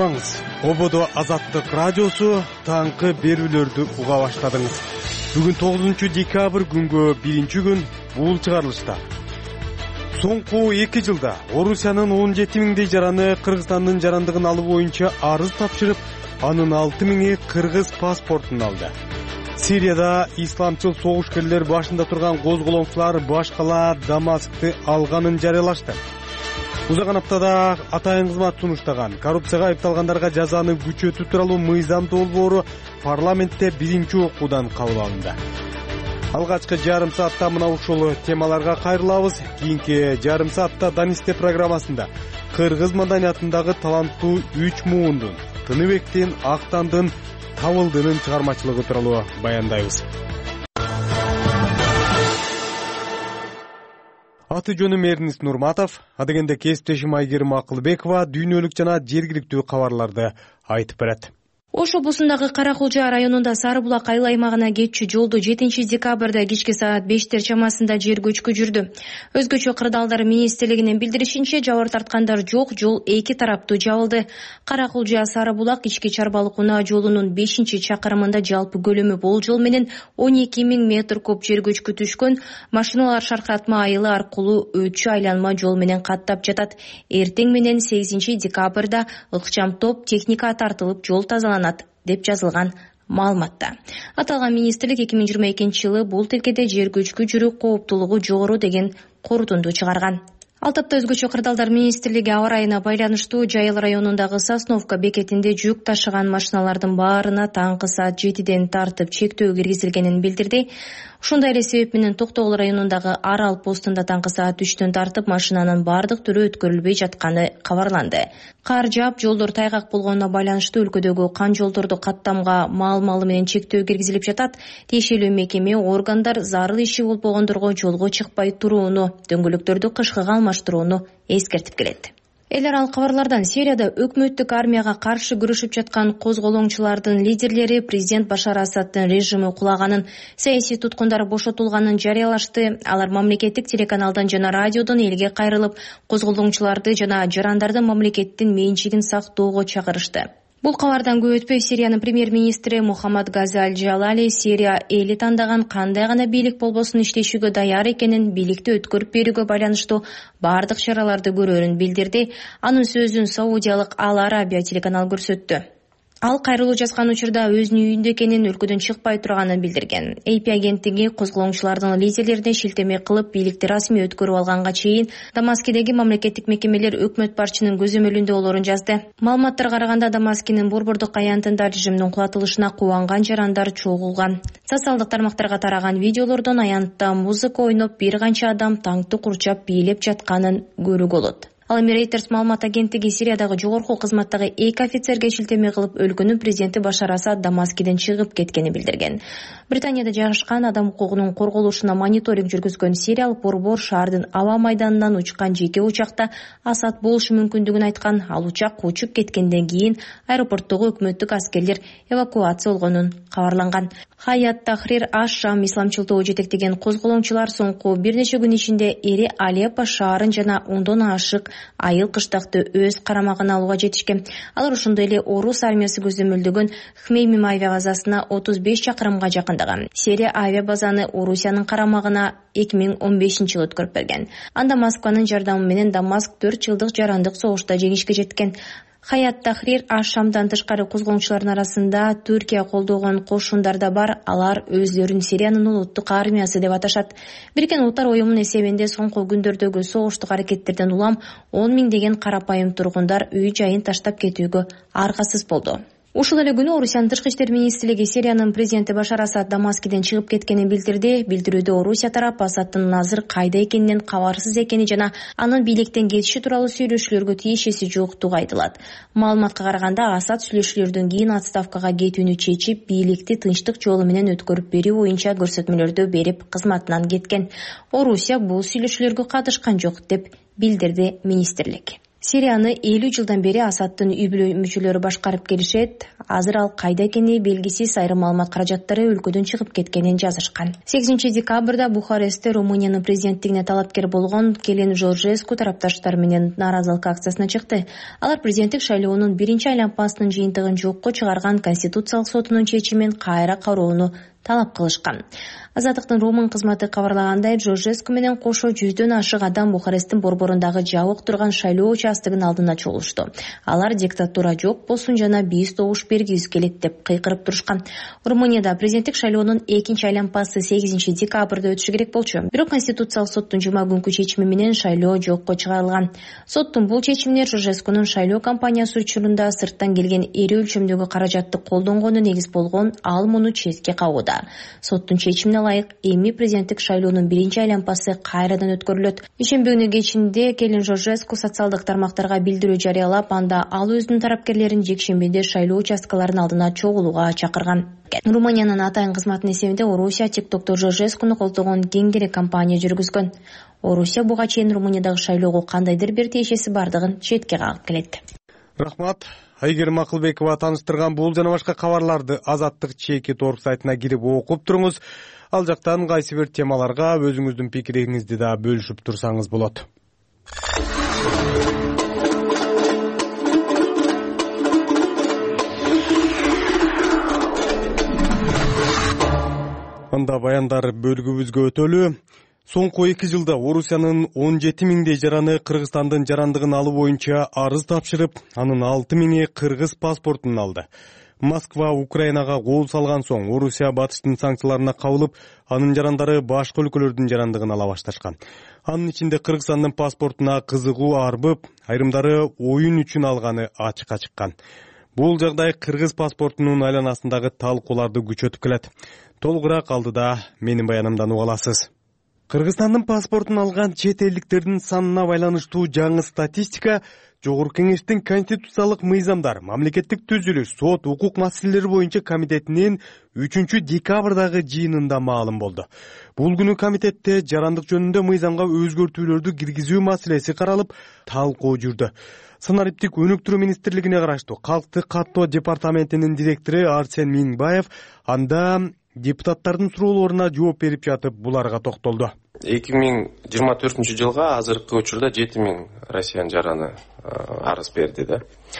саламатсызбаңыз. Ободо Азаттык радиосу таңкы берүүлөрдү уга баштадыңыз. Бүгүн 9 декабрь күнгө 1-күн бул чыгарылышта. Соңку 2 жылда Орусиянын 17 миңдей жараны Кыргызстандын жарандыгын алуу боюнча арыз тапшырып, анын 6 миңи кыргыз паспортун алды. Сирияда исламчыл согушкерлер башында турган козголоңчулар башкала Дамаскты алганын жарыялашты. Узаган аптада атайын кызмат сунуштаган коррупцияга айыпталгандарга жазаны күчөтүү тууралуу мыйзам долбоору парламентте 1-окуудан кабыл алынды. Алгачкы жарым саатта мына ушул темаларга кайрылабыз. Кийинки жарым саатта Данисте программасында кыргыз маданиятындагы таланттуу 3 муундун Тыныбектин, Актандын, Табылдынын чыгармачылыгы тууралуу баяндайбыз. Аты жөнүм Эрнис Нурматов, адегенде кесиптешим Айгерим Акылбекова дүйнөлүк жана жергиликтүү кабарларды айтып берет. Ош облусундагы Каракулжа районунда Сары Булак айыл аймагына кетчү жолду 7 декабрда кечки саат 5 чамасында жер көчкү жүрдү. Өзгөчө кырдаалдар министрлигинин билдиришинче, жабыр тарткандар жок, жол 2 тараптуу жабылды. Каракулжа Сары Булак ички чарбалык унаа жолунун 5-чакырымында жалпы көлөмү болжол менен 12 миң метр куб жер көчкү түшкөн. Машиналар Шаркыратма айылы аркылуу өтчү айланма жол менен каттап жатат. Эртең менен 8 декабрда ыкчам топ техника тартылып жол тазаланат деп жазылган маалыматта. Аталган министрлик 2022 бул тилкеде жер көчкү жүрүү кооптулугу жогору деген корутунду чыгарган. Ал тапта өзгөчө кырдаалдар министрлиги аба ырайына байланыштуу Жайыл районундагы Сосновка бекетинде жүк ташыган машиналардын баарына таңкы саат 7ден тартып чектөө киргизилгенин билдирди. Ушундай эле себеп менен Токтогул районундагы Арал постунда таңкы саат 3төн тартып машинанын бардык түрү өткөрүлбөй жатканы кабарланды. Кар жаап, жолдор тайгак болгонуна байланыштуу өлкөдөгү кан жолдорду каттамга маал-малы менен чектөө киргизилип жатат. Тиешелүү мекеме органдар зарыл иши болбогондорго жолго чыкпай турууну, дөңгөлөктөрдү кышкыга алмаштырууну эскертип келет. Эл аралык кабарлардан: Сирияда өкмөттүк армияга каршы күрөшүп жаткан козголоңчулардын лидерлери президент Башар Асаддын режими кулаганын, саясий туткундар бошотулганын жарыялашты. Алар мамлекеттик телеканалдан жана радиодон элге кайрылып, козголоңчуларды жана жарандардын мамлекеттин менчигин сактоого чакырышты. Бул кабардан көп өтпөй Сириянын премьер-министри Мухаммад Гази Аль-Джалали Сирия эли тандаган кандай гана бийлик болбосун иштешүүгө даяр экенин, бийликти өткөрүп берүүгө байланыштуу бардык чараларды көрөрүн билдирди. Анын сөзүн саудиялык Ал Арабия телеканалы көрсөттү. Ал кайрылуу жазган учурда өзүнүн үйүндө экенин, өлкөдөн чыкпай турганын билдирген. AP агенттиги козголоңчулардын лидерлерине шилтеме кылып, бийликти расмий өткөрүп алганга чейин Дамаскидеги мамлекеттик мекемелер өкмөт башчынын көзөмөлүндө болорун жазды. Маалыматтарга караганда, Дамаскинин борбордук аянтында режимдин кулатылышына кубанган жарандар чогулган. Социалдык тармактарга тараган видеолордон аянтта музыка ойноп, бир канча адам таңкты курчап бийлеп жатканын көрүүгө болот. Ал эми Reuters маалымат агенттиги Сириядагы жогорку кызматтагы 2 офицерге шилтеме кылып, өлкөнүн президенти Башар Асад Дамаскиден чыгып кеткенин билдирген. Британияда жайгашкан адам укугунун корголушуна мониторинг жүргүзгөн сириялык борбор шаардын аба майданынан учкан жеке учакта Асад болушу мүмкүндүгүн айткан. Ал учак учуп кеткенден кийин аэропорттогу өкмөттүк аскерлер эвакуация болгонун кабарланган. Хаят Тахрир аш-Шам исламчыл жетектеген козголоңчулар соңку бир нече күн ичинде эри Алеппо шаарын жана ондон ашык айыл кыштакты өз карамагына алууга жетишкен. Алар ошондой эле орус армиясы көзөмөлдөгөн Хмеймим авиабазасына 35 чакырымга жакындаган. Сирия авиабазаны Орусиянын карамагына 2015-жылы өткөрүп берген. Анда Москванын жардамы менен Дамаск 4 жылдык жарандык согушта жеңишке жеткен. Хаят Тахрир аш-Шамдан тышкары козголоңчулардын арасында Түркия колдогон кошундар да бар. Алар өзлөрүн Сириянын улуттук армиясы деп аташат. Бириккен Улуттар уюмунун эсебинде соңку күндөрдөгү согуштук аракеттерден улам 10 миңдеген карапайым тургундар үй жайын таштап кетүүгө аргасыз болду. Ушул эле күнү Орусиянын тышкы иштер министрлиги Сириянын президенти Башар Асад Дамаскиден чыгып кеткенин билдирди. Билдирүүдө Орусия тарап Асаддын азыр кайда экенинен кабарсыз экени жана анын бийликтен кетиши тууралуу сүйлөшүүлөргө тиешеси жоктугу айтылат. Маалыматка караганда, Асад сүйлөшүүлөрдөн кийин отставкага кетүүнү чечип, бийликти тынчтык жолу менен өткөрүп берүү боюнча көрсөтмөлөрдү берип кызматынан кеткен. Орусия бул сүйлөшүүлөргө катышкан жок деп билдирди министрлик. Сирияны 50 жылдан бери Асадтын үй бүлө башкарып келишет. Азыр ал кайда экени белгисиз, айрым маалымат каражаттары өлкөдөн чыгып кеткенин жазышкан. 8 декабрда Бухарестте Румыниянын президенттигине талапкер болгон Келин Жоржеску тарапташтар менен нааразылык акциясына чыкты. Алар президенттик шайлоонун биринчи айланпасынын жыйынтыгын жокко чыгарган Конституциялык сотунун чечимин кайра кароону талап кылышкан. Азаттыктын Румын кызматы кабарлагандай, Жоржеску менен кошо 100дөн ашык адам Бухаресттин борборундагы жабык турган шайлоо участогунун алдына чогулушту. Алар диктатура жок болсун жана биз добуш бергибиз келет деп кыйкырып турушкан. Румынияда президенттик шайлоонун экинчи айланпасы 8 декабрда өтүшү керек болчу. Бирок Конституциялык соттун жума күнкү чечими менен шайлоо жокко чыгарылган. Соттун бул чечимине Жоржескунун шайлоо кампаниясы учурунда сырттан келген ири өлчөмдөгү каражатты колдонгону негиз болгон, ал муну четке кагууда. Соттун чечимине ылайык эми президенттик шайлоонун биринчи айланпасы кайрадан өткөрүлөт. Ишемби күнү кечинде Келин Жоржеску социалдык тармактарга билдирүү жарыялап, анда ал өзүнүн тарапкерлерин жекшембиде шайлоо участкаларынын алдына чогулууга чакырган. Румыниянын атайын кызматынын эсебинде Орусия TikTok'то Жоржескуну колдогон кеңири кампания жүргүзгөн. Орусия буга чейин Румыниядагы шайлоого кандайдыр бир тиешеси бардыгын четке кагып келет. Рахмат. Айгерим Акылбекова таныштырган бул жана башка кабарларды Азаттык чекит орг сайтына кирип окуп туруңуз. Ал жактан кайсы бир темаларга өзүңүздүн пикириңизди да бөлүшүп турсаңыз болот. Анда баяндар бөлүгүбүзгө өтөлү. Соңку 2 жылда Орусиянын 17 миңдей жараны Кыргызстандын жарандыгын алуу боюнча арыз тапшырып, анын 6 миңи кыргыз паспортун алды. Москва Украинага кол салган соң Орусия батыштын санкцияларына кабылып, анын жарандары башка өлкөлөрдүн жарандыгын ала башташкан. Анын ичинде Кыргызстандын паспортуна кызыгуу арбып, айрымдары оюн үчүн алганы ачыкка чыккан. Бул жагдай кыргыз паспортунун айланасындагы талкууларды күчөтүп келет. Толугураак алдыда менин баянымдан уга аласыз. Кыргызстандын паспортун алган чет элдиктердин санына байланыштуу жаңы статистика Жогорку Кеңештин конституциялык мыйзамдар, мамлекеттик түзүлүш, сот, укук маселелери боюнча комитетинин 3 декабрдагы жыйынында маалым болду. Бул күнү комитетте жарандык жөнүндө мыйзамга өзгөртүүлөрдү киргизүү маселеси каралып, талкуу жүрдү. Санариптик өнүктүрүү министрлигине караштуу Калктык каттоо департаментинин директору Арсен Минбаев анда депутаттардын суроолоруна жооп берип жатып буларга токтолду. 2024-жылга азыркы учурда 7 миң россиян жараны арыз берди да.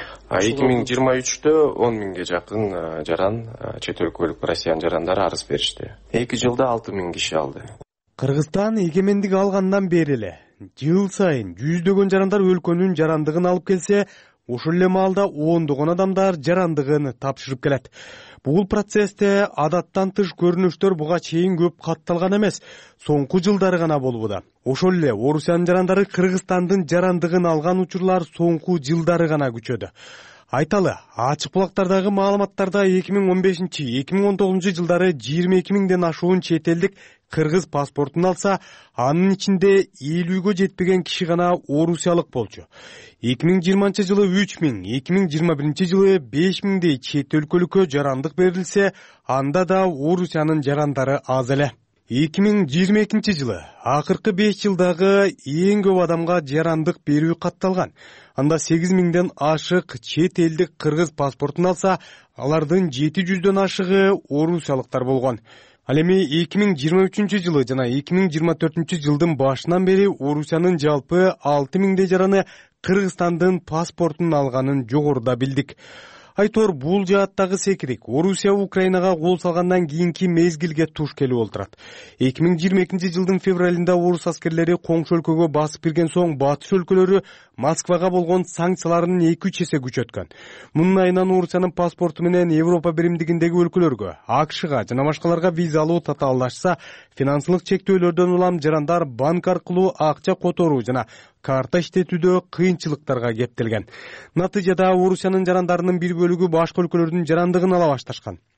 2023-тө 10 миңге жакын жаран, чет өлкөлүк россиян жарандары арыз беришти. 2 жылда 6 миң киши алды. Кыргызстан эгемендик алгандан бери эле жыл сайын жүздөгөн жарандар өлкөнүн жарандыгын алып келсе, ошол эле маалда ондогон адамдар жарандыгын тапшырып келет. Бул процессте адаттан тыш көрүнүштөр буга чейин көп катталган эмес, соңку жылдары гана болууда. Ошол эле Орусиянын жарандары Кыргызстандын жарандыгын алган учурлар соңку жылдары гана күчөдү. Айталы, ачык булактардагы маалыматтарда 2015-2019 жылдары 22 миңден ашуун чет элдик кыргыз паспортун алса, анын ичинде 50гө жетпеген киши гана орусиялык болчу. 2020 жылы 3 миң, 2021 жылы 5 миңдей чет өлкөлүккө жарандык берилсе, анда да Орусиянын жарандары аз эле. 2022 жылы акыркы 5 жылдагы эң көп адамга жарандык берүү катталган. Анда 8 миңден ашык чет элдик кыргыз паспортун алса, алардын 700дөн ашыгы орусиялыктар болгон. Ал эми 2023 жылы жана 2024 жылдын башынан бери Орусиянын жалпы 6 миңдей жараны Кыргызстандын паспортун алганын жогоруда билдик. Айтор бул жааттагы секирик Орусия Украинага кол салгандан кийинки мезгилге туш келип олтурат. 2022 жылдын февралында орус аскерлери коңшу өлкөгө басып кирген соң батыш өлкөлөрү Москвага болгон санкцияларын 2-3 эсе күчөткөн. Мунун айынан Орусиянын паспорту менен Европа биримдигиндеги өлкөлөргө, АКШга жана башкаларга виза алуу татаалдашса, финансылык чектөөлөрдөн улам жарандар банк аркылуу акча которуу жана карта иштетүүдө кыйынчылыктарга кептелген. Натыйжада Орусиянын жарандарынын бир бөлүгү башка өлкөлөрдүн жарандыгын ала башташкан.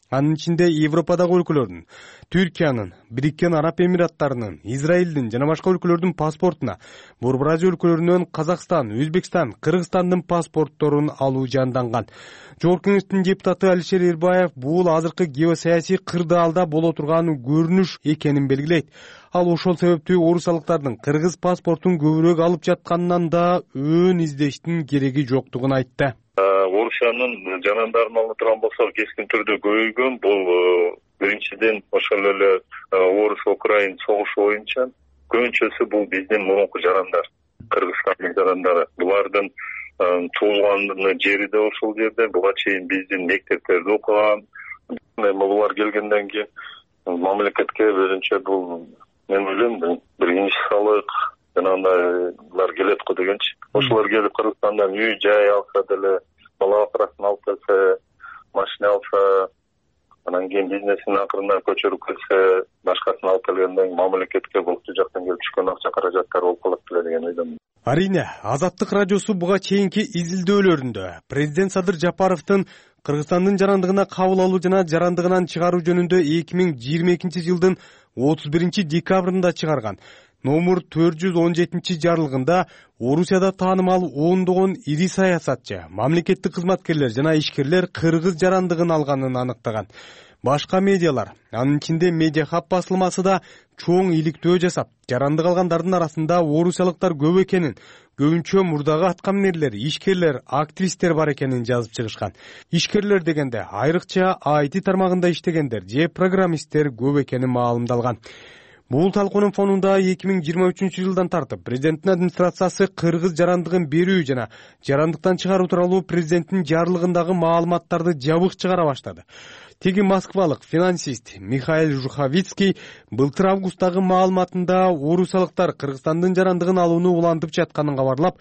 Анын ичинде Европадагы өлкөлөрдүн, Түркиянын, Бириккен Араб Эмираттарынын, Израилдин жана башка өлкөлөрдүн паспортуна Борбор Азия өлкөлөрүнөн Казакстан, Өзбекстан, Кыргызстандын паспортторун алуу жанданган. Жогорку Кеңештин депутаты Алишер Эрбаев бул азыркы геосаясий кырдаалда боло турган көрүнүш экенин белгилейт. Ал ошол себептүү орусиялыктардын кыргыз паспортун көбүрөөк алып жатканынан да өн издештин кереги жоктугун айтты. Орусиянын жарандарын алып турган болсок, кескин түрдө көбөйгөн. Бул биринчиден ошол эле орус-украин согушу боюнча көбүнчөсү бул биздин мурунку жарандар, Кыргызстандын жарандары. Булардын туулган жери да ошол жерде. Буга чейин биздин мектептерде окуган. Булар келгенден кийин мамлекетке өзүнчө бул мен ойлойм бир инвестициялык жанагындай келет го дегенчи. Ошолор келип Кыргызстандан үй жай алса деле, бала бакырасын алып келсе, машина алса, анан кийин бизнесин акырында көчөрүп келсе, башкасын алып келгенден мамлекетке бул жактан келип түшкөн акча каражаттар болуп калат беле деген ойдомун. Арине, Азаттык радиосу буга чейинки изилдөөлөрүндө президент Садыр Жапаровдун Кыргызстандын жарандыгына кабыл алуу жана жарандыгынан чыгаруу жөнүндө 2022 жылдын 31 декабрында чыгарган номер 417 жарлыгында Орусияда таанымал ондогон ири саясатчы, мамлекеттик кызматкерлер жана ишкерлер кыргыз жарандыгын алганын аныктаган. Башка медиалар, анын ичинде Медиа Хаб басылмасы да чоң иликтөө жасап, жарандык алгандардын арасында орусиялыктар көп экенин, көбүнчө мурдагы аткаминерлер, ишкерлер, активисттер бар экенин жазып чыгышкан. Ишкерлер дегенде айрыкча IT тармагында иштегендер же программисттер көп экени маалымдалган. Бул талкуунун фонунда 2023 жылдан тартып президенттин администрациясы кыргыз жарандыгын берүү жана жарандыктан чыгаруу тууралуу президенттин жарлыгындагы маалыматтарды жабык чыгара баштады. Теги москвалык финансист Михаил Жуховицкий былтыр августтагы маалыматында орусиялыктар Кыргызстандын жарандыгын алууну улантып жатканын кабарлап,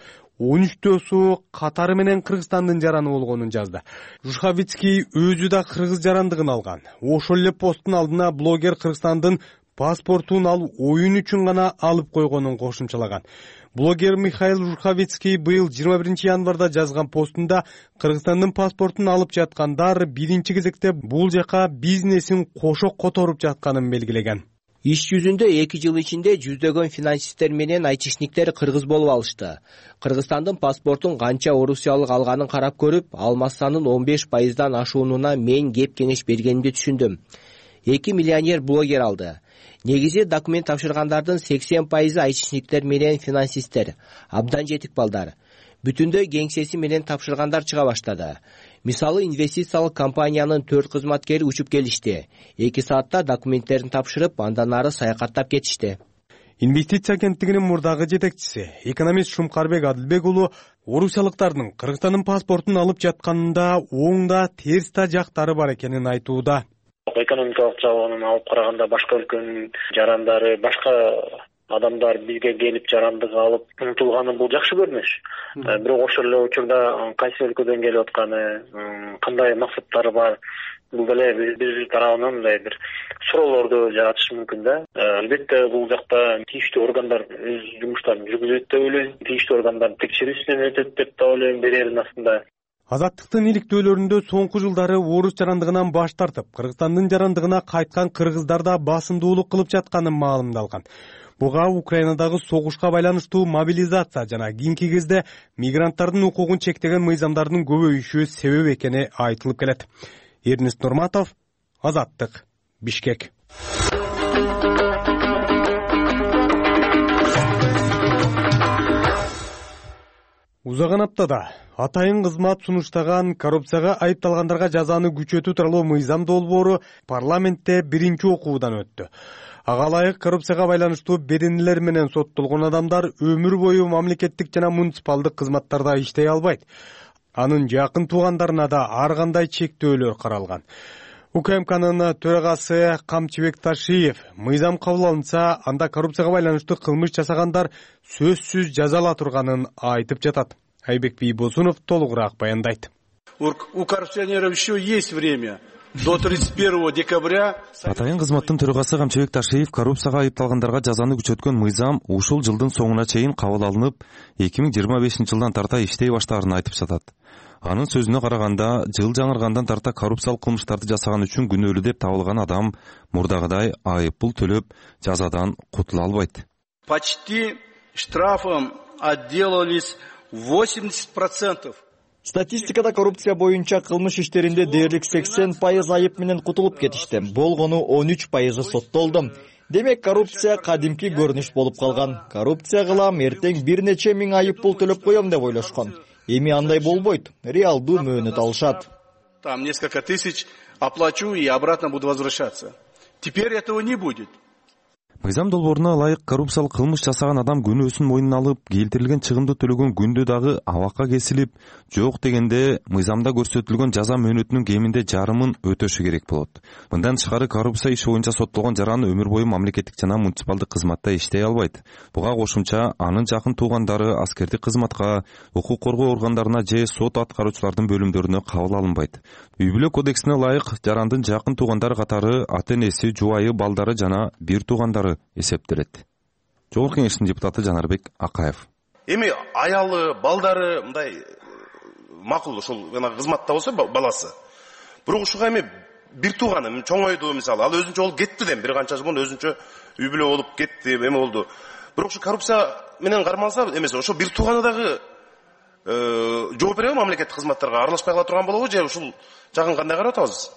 13-төсү катары менен Кыргызстандын жараны болгонун жазды. Жуховицкий өзү да кыргыз жарандыгын алган. Ошол эле посттун алдына блогер Кыргызстандын паспортун ал оюн үчүн гана алып койгонун кошумчалаган. Блогер Михаил Жуховицкий быйыл 21 январда жазган постунда Кыргызстандын паспортун алып жаткандар биринчи кезекте бул жака бизнесин кошо которуп жатканын белгилеген. Иш жүзүндө 2 жыл ичинде жүздөгөн финансисттер менен айтишниктер кыргыз болуп алышты. Кыргызстандын паспортун канча орусиялык алганын карап көрүп, алмастандын 15%дан ашуунуна мен кеп кеңеш бергенимди түшүндүм. 2 миллионер блогер алды. Негизи документ тапшыргандардын 80% айтишниктер менен финансисттер, абдан жетик балдар. Бүтүндөй кеңсеси менен тапшыргандар чыга баштады. Мисалы, инвестициялык компаниянын 4 кызматкери учуп келишти. 2 саатта документтерин тапшырып, андан ары саякаттап кетишти. Инвестиция агенттигинин мурдагы жетекчиси, экономист Шумкарбек Адылбек уулу орусиялыктардын Кыргызстандын паспортун алып жатканында оң да терс да жактары бар экенин айтууда. Экономикалык жагынан алып караганда башка өлкөнүн жарандары, башка адамдар бизге келип жарандык алып умтулганы бул жакшы көрүнүш. Бирок ошол эле учурда кайсы өлкөдөн келип атканы, кандай максаттары бар, бул деле биз тарабынан мындай бир суроолорду жаратышы мүмкүн да. Албетте бул жакта тийиштүү органдар өз жумуштарын жүргүзөт деп ойлойм. Тийиштүү органдар текшерүүсүнөн өтөт деп да ойлойм бир жердин астында. Азаттыктын иликтөөлөрүндө соңку жылдары орус жарандыгынан баш тартып, Кыргызстандын жарандыгына кайткан кыргыздар да басымдуулук кылып жатканын маалымдалган. Буга Украинадагы согушка байланыштуу мобилизация жана кийинки кезде мигранттардын укугун чектеген мыйзамдардын көбөйүшү себеп экени айтылып келет. Эрнест Нурматов, Азаттык, Бишкек. Узаган аптада атайын кызмат сунуштаган коррупцияга айыпталгандарга жазаны күчөтүү тууралуу мыйзам долбоору парламентте биринчи окуудан өттү. Ага ылайык коррупцияга байланыштуу беренелер менен соттолгон адамдар өмүр бою мамлекеттик жана муниципалдык кызматтарда иштей албайт. Анын жакын туугандарына да ар кандай чектөөлөр каралган. УКМКнын төрагасы Камчыбек Ташиев мыйзам кабыл алынса, анда коррупцияга байланыштуу кылмыш жасагандар сөзсүз жазала турганын айтып жатат. Айбек Бийбосунов толугураак баяндайт. У коррупционеров еще есть время до 31 декабря. Атайын кызматтын төрагасы Камчыбек Ташиев коррупцияга айыпталгандарга жазаны күчөткөн мыйзам ушул жылдын соңуна чейин кабыл алынып, 2025 жылдан тарта иштей баштаарын айтып жатат. Анын сөзүнө караганда, жыл жаңыргандан тарта коррупциялык кылмыштарды жасаган үчүн күнөөлүү деп табылган адам мурдагыдай айыппул төлөп, жазадан кутула албайт. Почти штрафом отделались 80%. Статистикада коррупция боюнча кылмыш иштеринде дээрлик 80% айып менен кутулуп кетишти. Болгону 13% соттолду. Демек коррупция кадимки көрүнүш болуп калган. Коррупция кылам, эртең бир нече миң айып пул төлөп коем деп ойлошкон. Эми андай болбойт. Реалдуу мөөнөт алышат. Там несколько тысяч оплачу и обратно буду возвращаться. Теперь этого не будет. Мыйзам долбооруна ылайык коррупциялык кылмыш жасаган адам күнөөсүн мойнуна алып, келтирилген чыгымды төлөгөн күндө дагы абакка кесилип, жок дегенде мыйзамда көрсөтүлгөн жаза мөөнөтүнүн кеминде жарымын өтөшү керек болот. Мындан тышкары коррупция иши боюнча соттолгон жаран өмүр бою мамлекеттик жана муниципалдык кызматта иштей албайт. Буга кошумча анын жакын туугандары аскердик кызматка, укук коргоо органдарына же сот аткаруучулардын бөлүмдөрүнө кабыл алынбайт. Үй бүлө кодексине ылайык жарандын жакын туугандары катары ата-энеси, жубайы, балдары жана бир туугандары эсептелет. Жогорку кеңештин депутаты Жанарбек Акаев. Эми аялы, балдары мындай макул ошол кызматта болсо баласы. Бирок ушуга эми бир тууганы чоңойду мисалы, ал өзүнчө болуп кетти дем, бир канча жыл өзүнчө үй бүлө болуп кетти, эме болду. Бирок ушу коррупция менен кармалса эмес, ошо бир тууганы дагы жооп береби мамлекеттик кызматтарга аралашпай кала турган болобу же ушул жагын кандай карап атабыз?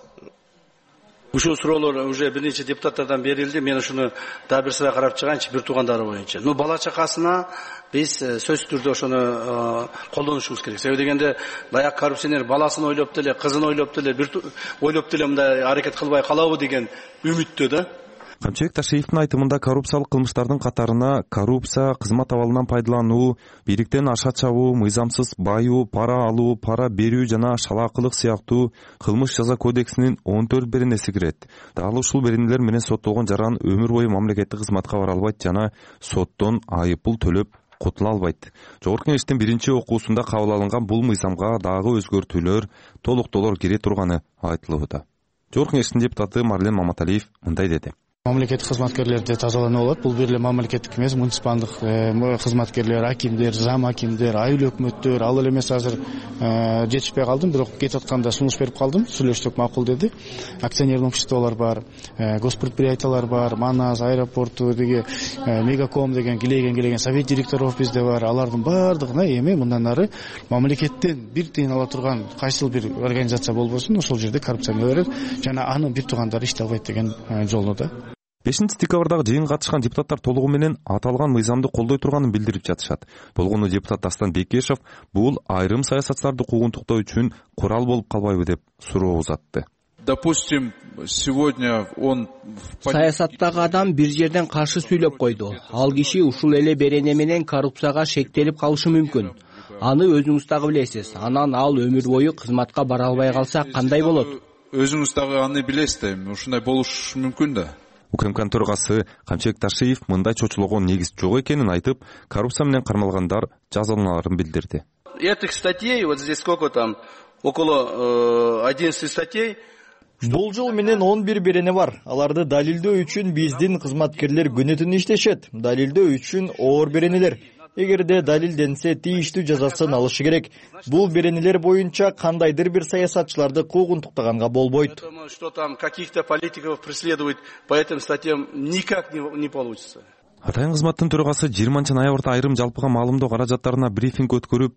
Ушул суроолор уже бир нече депутаттардан берилди. Мен ушуну дагы бир сыра карап чыгайынчы бир туугандары боюнча. Бала чакасына биз сөзсүз түрдө ошону колдонушубуз керек. Себеби дегенде даяк коррупционер баласын ойлоп деле, кызын ойлоп деле, ойлоп деле мындай аракет кылбай калабы деген үмүттө да. Камчыбек Ташиевдин айтымында коррупциялык кылмыштардын катарына коррупция, кызмат абалынан пайдалануу, бийликтен аша чабуу, мыйзамсыз байуу, пара алуу, пара берүү жана шалаакылык сыяктуу кылмыш жаза кодексинин 14 беренеси кирет. Дал ушул беренелер менен соттолгон жаран өмүр бою мамлекеттик кызматка бара албайт жана соттон айыппул төлөп кутула албайт. Жогорку кеңештин биринчи окуусунда кабыл алынган бул мыйзамга дагы өзгөртүүлөр, толуктоолор кире турганы айтылууда. Жогорку кеңештин депутаты Марлен Маматалиев мындай деди. Мамлекеттик кызматкерлерди тазалануу болот. Бул бир эле мамлекеттик эмес, муниципалдык кызматкерлер, акимдер, зам акимдер, айыл өкмөттөр, ал эле эмес азыр жетишпей калдым, бирок кетип атканда сунуш берип калдым. Сүйлөштүк, макул деди. Акционерлик обществолор бар, госпредприятиялар бар, Манас, аэропорту деги, Мегаком деген килеген совет директоров бизде бар. Алардын бардыгына эми мындан ары мамлекеттен бир тыйын ала турган кайсыл бир организация болбосун, ошол жерде коррупция берет жана анын бир туугандары иштей албайт деген жолдо. 5-декабрдагы жыйынга катышкан депутаттар толугу менен аталган мыйзамды колдой турганын билдирип жатышат. Болгону депутат Дастан Бекешев бул айрым саясатчыларды куугунтуктоо үчүн курал болуп калбайбы деп суроо узатты. Допустим, сегодня он саясаттагы адам бир жерден каршы сүйлөп койду. Ал киши ушул эле берене менен коррупцияга шектелип калышы мүмкүн. Аны өзүңүз дагы билесиз. Анан ал өмүр бою кызматка бара албай калса кандай болот? Өзүңүз дагы аны билесиз да, ушундай болуш мүмкүн да. УКМКнын төрагасы Камчыбек Ташиев мындай чочулоого негиз жок экенин айтып, коррупция менен кармалгандар жазаланаарын билдирди. Этих статей, вот здесь сколько там, около 11 статей. Бул жыл менен 11 берене бар. Аларды далилдөө үчүн биздин кызматкерлер күнү түнү иштешет. Далилдөө үчүн оор беренелер. Эгерде далилденсе, тийиштүү жазасын алышы керек. Бул беренелер боюнча кандайдыр бир саясатчыларды куугунтуктаганга болбойт. Что там каких-то политиков преследовать по этим статьям никак не получится. Атайын кызматтын төрагасы 20-ноябрда айрым жалпыга маалымдоо каражаттарына брифинг өткөрүп,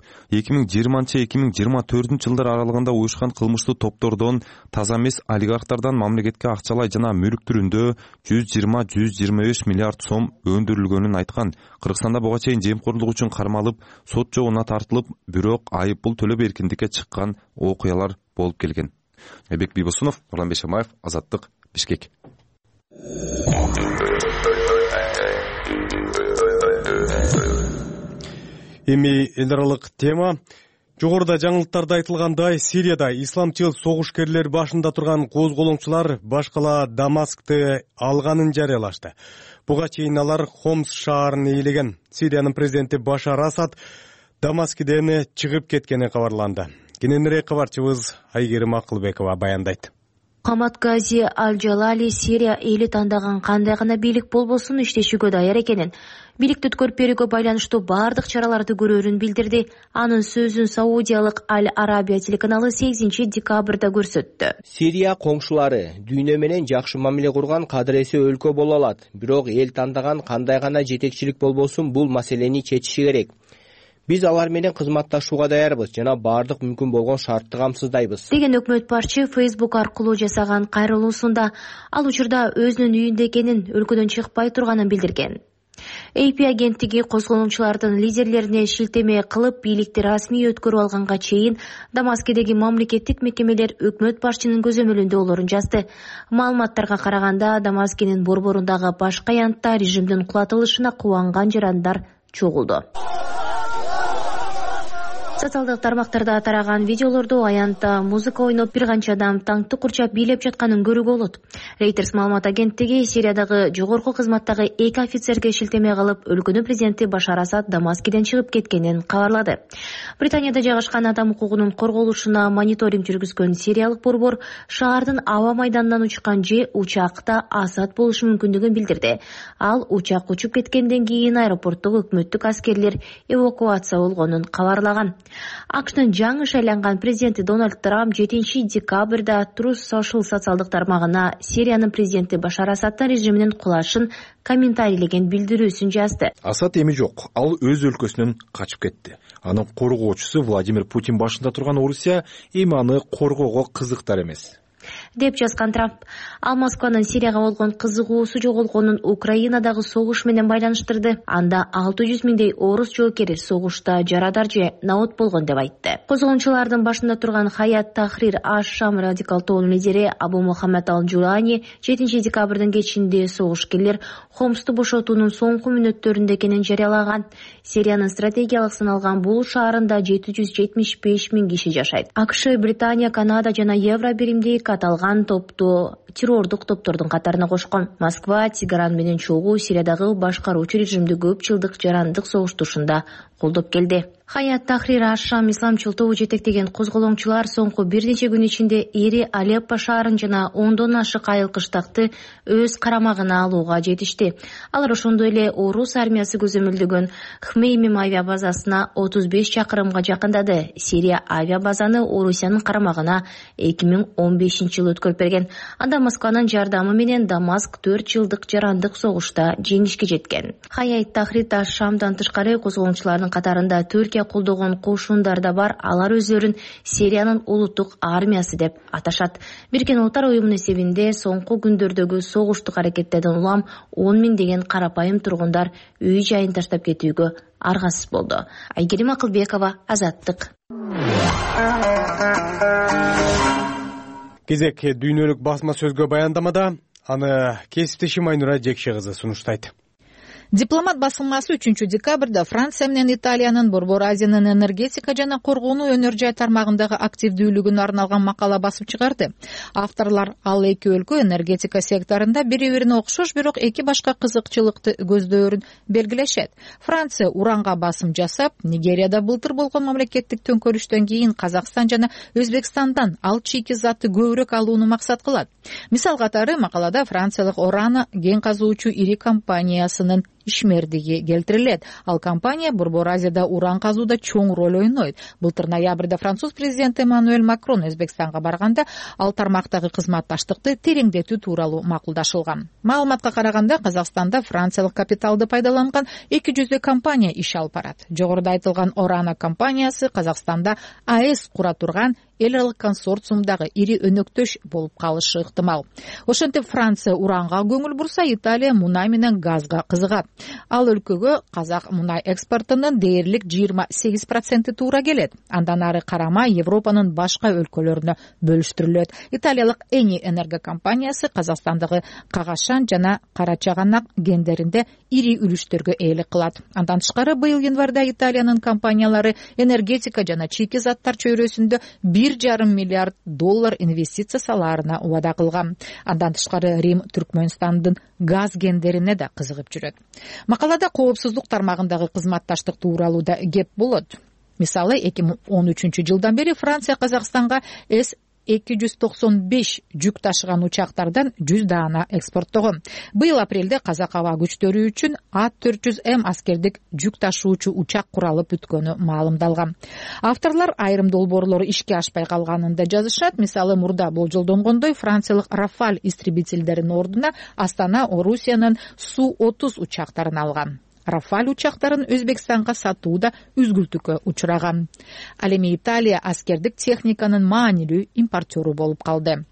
2020-2024 жылдар аралыгында уюшкан кылмыштуу топтордон таза эмес олигархтардан мамлекетке акчалай жана мүлк түрүндө 120-125 миллиард сом өндүрүлгөнүн айткан. Кыргызстанда буга чейин жемкорлук үчүн кармалып, сот жобуна тартылып, бирок айыппул төлөп эркиндикке чыккан окуялар болуп келген. Эбек Бибосунов, Нурлан Бешемаев, Азаттык, Бишкек. Эми эл аралык тема. Жогоруда жаңылыктарда айтылгандай, Сирияда исламчыл согушкерлер башында турган козголоңчулар башкала Дамаскты алганын жарыялашты. Буга чейин алар Хомс шаарын ээлеген. Сириянын президенти Башар Асад Дамаскиден чыгып кеткени кабарланды. Кененирээк кабарчыбыз Айгерим Акылбекова баяндайт. Камат Гази Аль-Жалали Сирия эли тандаган кандай гана бийлик болбосун иштешүүгө даяр экенин, бийликти өткөрүп берүүгө байланыштуу бардык чараларды көрөөрүн билдирди. Анын сөзүн Саудиялык Аль-Арабия телеканалы 8 декабрда көрсөттү. Сирия коңшулары дүйнө менен жакшы мамиле курган кадыресе өлкө боло алат, бирок эл тандаган кандай гана жетекчилик болбосун бул маселени чечиши керек. Биз алар менен кызматташууга даярбыз жана бардык мүмкүн болгон шартты камсыздайбыз деген өкмөт башчы Facebook аркылуу жасаган кайрылуусунда ал учурда өзүнүн үйүндө экенин, өлкөдөн чыкпай турганын билдирген. AP агенттиги козголуучулардын лидерлерине шилтеме кылып, бийликти расмий өткөрүп алганга чейин Дамаскедеги мамлекеттик мекемелер өкмөт башчынын көзөмөлүндө болоорун жазды. Маалыматтарга караганда, Дамаскенин борборундагы башка аянтта режимдин кулатылышына кубанган жарандар чогулду. Социалдык тармактарда тараган видеолордо аянтта музыка ойноп бир канча адам таңкты курчап бийлеп жатканын көрүүгө болот. Reuters маалымат агенттиги Сириядагы жогорку кызматтагы 2 офицерге шилтеме кылып, өлкөнүн президенти Башар Асад Дамаскеден чыгып кеткенин кабарлады. Британияда жайгашкан адам укугунун корголушуна мониторинг жүргүзгөн сириялык борбор шаардын аба майданынан учкан же учакта Асад болушу мүмкүндүгүн билдирди. Ал учак учуп кеткенден кийин аэропорттогу өкмөттүк аскерлер эвакуация болгонун кабарлаган. AQShnын жаңы шайланган президенти Дональд Трамп 7 декабрда Truth Social социалдык тармагына Сириянын президенти Башар Асаддын режиминин кулашын комментарийлеген билдирүүсүн жазды. Асад эми жок, ал өз өлкөсүнөн качып кетти. Анын коргоочусу Владимир Путин башында турган Орусия эми аны коргоого кызыктар эмес деп жазган Трамп. Ал Москванын Сирияга болгон кызыгуусу жоголгонун Украинадагы согуш менен байланыштырды. Анда 600 миңдей орус жоокери согушта жарадар же наот болгон деп айтты. Козголуучулардын башында турган Хаят Тахрир аш-Шам радикал тоонун лидери Абу Мухаммад Ал-Джулани 7 декабрдын кечинде согушкерлер Хомсту бошотуунун соңку мүнөттөрүндө экенин жарыялаган. Сириянын стратегиялык саналган бул шаарында 775 миң киши жашайт. AQSh, Британия, Канада жана Евробиримди аталган топту террордук топтордун катарына кошкон. Москва Тегеран менен чогуу Сириядагы башкаруучу режимди көп жылдык жарандык согуштушунда колдоп келди. Хаят Тахрир аш-Шам исламчыл тобу жетектеген козголоңчулар соңку бир нече күн ичинде эри Алеппо шаарын жана 10дон ашык айыл кыштакты өз карамагына алууга жетишти. Алар ошондой эле орус армиясы көзөмөлдөгөн Хмеймим авиабазасына 35 чакырымга жакындады. Сирия авиабазаны Орусиянын карамагына 2015-жылы өткөрүп берген. Анда Москванын жардамы менен Дамаск 4 жылдык жарандык согушта жеңишке жеткен. Хаят Тахрир аш-Шамдан тышкары козголоңчулардын катарында Түркия колдогон кошундар да бар. Алар өздөрүн Сириянын улуттук армиясы деп аташат. Бириккен Улуттар уюмунун эсебинде соңку күндөрдөгү согуштук аракеттерден улам 10 миң деген карапайым тургундар үй жайын таштап кетүүгө аргасыз болду. Айгерим Акылбекова, Азаттык. Кезек дүйнөлүк басма сөзгө баяндамада аны кесиптешим Айнура Жекше кызы сунуштайт. Дипломат басылмасы 3 декабрда Франция менен Италиянын Борбор Азиянын энергетика жана коргонуу өнөр жай тармагындагы активдүүлүгүнө арналган макала басып чыгарды. Авторлор ал эки өлкө энергетика секторунда бири-бирине окшош, бирок эки башка кызыкчылыкты көздөөрүн белгилешет. Франция уранга басым жасап, Нигерияда былтыр болгон мамлекеттик төңкөрүштөн кийин Казакстан жана Өзбекстандан ал чийки затты көбүрөөк алууну максат кылат. Мисал катары макалада франциялык Орана кен казуучу ири компаниясынын ишмердиги келтирилет. Ал компания Борбор Азияда уран казууда чоң роль ойнойт. Былтыр ноябрда француз президенти Эммануэль Макрон Өзбекстанга барганда ал тармактагы кызматташтыкты тереңдетүү тууралуу макулдашылган. Маалыматка караганда Казакстанда франциялык капиталды пайдаланган 200 компания иш алып барат. Жогоруда айтылган Орана компаниясы Казакстанда АЭС кура турган эл аралык консорциумдагы ири өнөктөш болуп калышы ыктымал. Ошентип Франция уранга көңүл бурса, Италия мунай менен газга кызыгат. Ал өлкөгө казак мунай экспортунун дээрлик 28% туура келет. Андан ары карама Европанын башка өлкөлөрүнө бөлүштүрүлөт. Италиялык Эни энерго компаниясы Казакстандагы Кагашан жана Карачаганак кендеринде ири үлүштөргө ээлик кылат. Андан тышкары быйыл январда Италиянын компаниялары энергетика жана чийки заттар чөйрөсүндө $1,5 миллиард инвестиция салаарына убада кылган. Андан тышкары Рим Түркмөнстандын газ кендерине да кызыгып жүрөт. Макалада коопсуздук тармагындагы кызматташтык тууралуу да кеп болот. Мисалы 2013 жылдан бери Франция Казакстанга 295 жүк ташыган учактардан 100 даана экспорттогон. Быйыл апрелде казак аба күчтөрү үчүн А400М аскердик жүк ташуучу учак куралып бүткөнү маалымдалган. Авторлор айрым долбоорлору ишке ашпай калганын да жазышат. Мисалы, мурда болжолдонгондой Франциялык Рафаль истребительдеринин ордуна Астана Орусиянын Су-30 учактарын алган. Рафаль учактарын Өзбекстанга сатуу да үзгүлтүккө учураган. Ал эми Италия аскердик техниканын маанилүү импортеру болуп калды.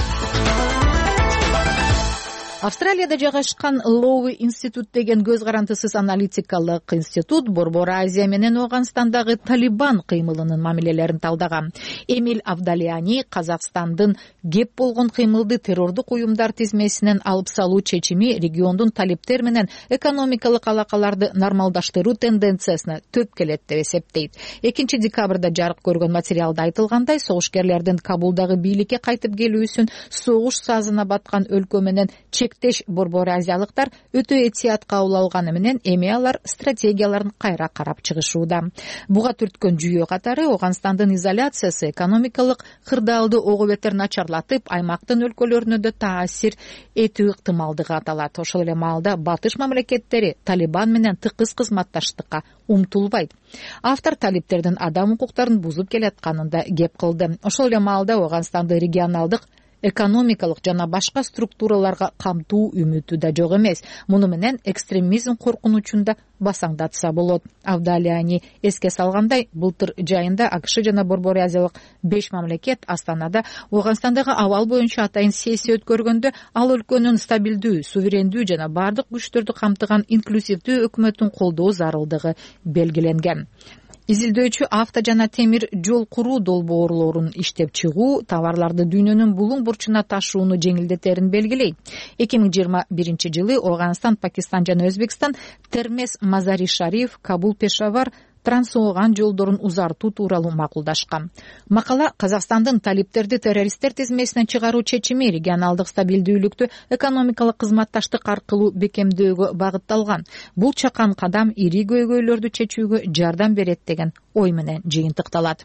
Австралияда жайгашкан Лоуи институт деген көз карандысыз аналитикалык институт Борбор Азия менен Ооганстандагы Талибан кыймылынын мамилелерин талдаган. Эмиль Авдалиани Казакстандын кеп болгон кыймылды террордук уюмдар тизмесинен алып салуу чечими региондун талептер менен экономикалык алакаларды нормалдаштыруу тенденциясына төп келет деп эсептейт. 2-декабрда жарык көргөн материалда айтылгандай, согушкерлердин Кабулдагы бийликке кайтып келүүсүн согуш сазына баткан өлкө менен чектеш Борбор Азиялыктар өтө этият кабыл алганы менен эми алар стратегияларын кайра карап чыгышууда. Буга түрткөн жүйө катары Ооганстандын изоляциясы экономикалык кырдаалды ого бетер начарлатып, аймактын өлкөлөрүнө да таасир этүү ыктымалдыгы аталат. Ошол эле маалда батыш мамлекеттери Талибан менен тыкыз кызматташтыкка умтулбайт. Автор талиптердин адам укуктарын бузуп келатканын да кеп кылды. Ошол эле маалда Ооганстанды регионалдык экономикалык жана башка структураларга камтуу үмүтү да жок эмес. Муну менен экстремизм коркунучун да басаңдатса болот. Авдалиани эске салгандай, былтыр жайында АКШ жана Борбор Азиялык 5 мамлекет Астанада Ооганстандагы абал боюнча атайын сессия өткөргөндө ал өлкөнүн стабилдүү, суверендүү жана бардык күчтөрдү камтыган инклюзивдүү өкмөтүн колдоо зарылдыгы белгиленген. Изилдөөчү авто жана темир жол куруу долбоорлорун иштеп чыгуу товарларды дүйнөнүн булуң бурчуна ташууну жеңилдетерин белгилейт. 2021 Ооганстан, Пакистан жана Өзбекстан Термес Мазари Шариф, Кабул Пешавар трансооган жолдорун узартуу тууралуу макулдашкан. Макала Казакстандын талиптерди террористтер тизмесинен чыгаруу чечими регионалдык стабилдүүлүктү экономикалык кызматташтык аркылуу бекемдөөгө багытталган. Бул чакан кадам ири көйгөйлөрдү чечүүгө жардам берет деген ой менен жыйынтыкталат.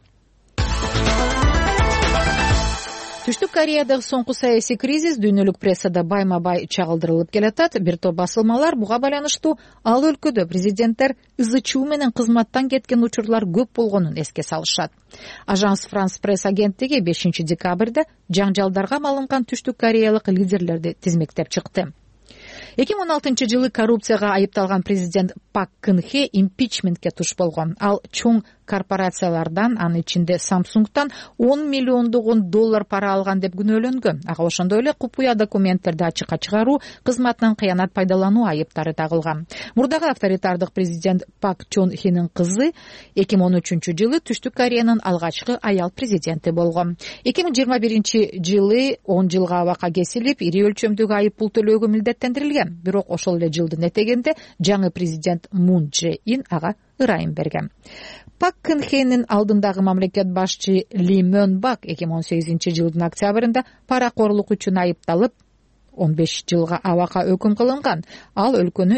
Түштүк Кореядагы соңку саясий кризис дүйнөлүк прессада байма-бай чагылдырылып келатат. Бир топ басылмалар буга байланыштуу ал өлкөдө президенттер ызычуу менен кызматтан кеткен учурлар көп болгонун эске салышат. Ажанс Франс пресс агенттиги 5-декабрда жаңжалдарга малынган Түштүк Кореялык лидерлерди тизмектеп чыкты. 2016-жылы коррупцияга айыпталган президент Пак Кын Хе импичментке туш болгон. Ал чоң корпорациялардан, анын ичинде Samsung'тан $10 миллион пара алган деп күнөөлөнгөн. Ага ошондой эле купуя документтерди ачыкка чыгаруу, кызматынан кыянат пайдалануу айыптары тагылган. Мурдагы авторитардык президент Пак Чон Хенин кызы 2013-жылы Түштүк Кореянын алгачкы аял президенти болгон. 2021-жылы 10 жылга абакка кесилип, ири өлчөмдөгү айып пул төлөөгө милдеттендирилген. Бирок ошол эле жылдын этегинде жаңы президент Мун Чжэ Ин ага ырайым берген. Пак Кын Хенин алдындагы мамлекет башчы Ли Мөн Бак 2018-жылдын октябрында паракорлук үчүн айыпталып 15 жылга абакка өкүм кылынган. Ал өлкөнү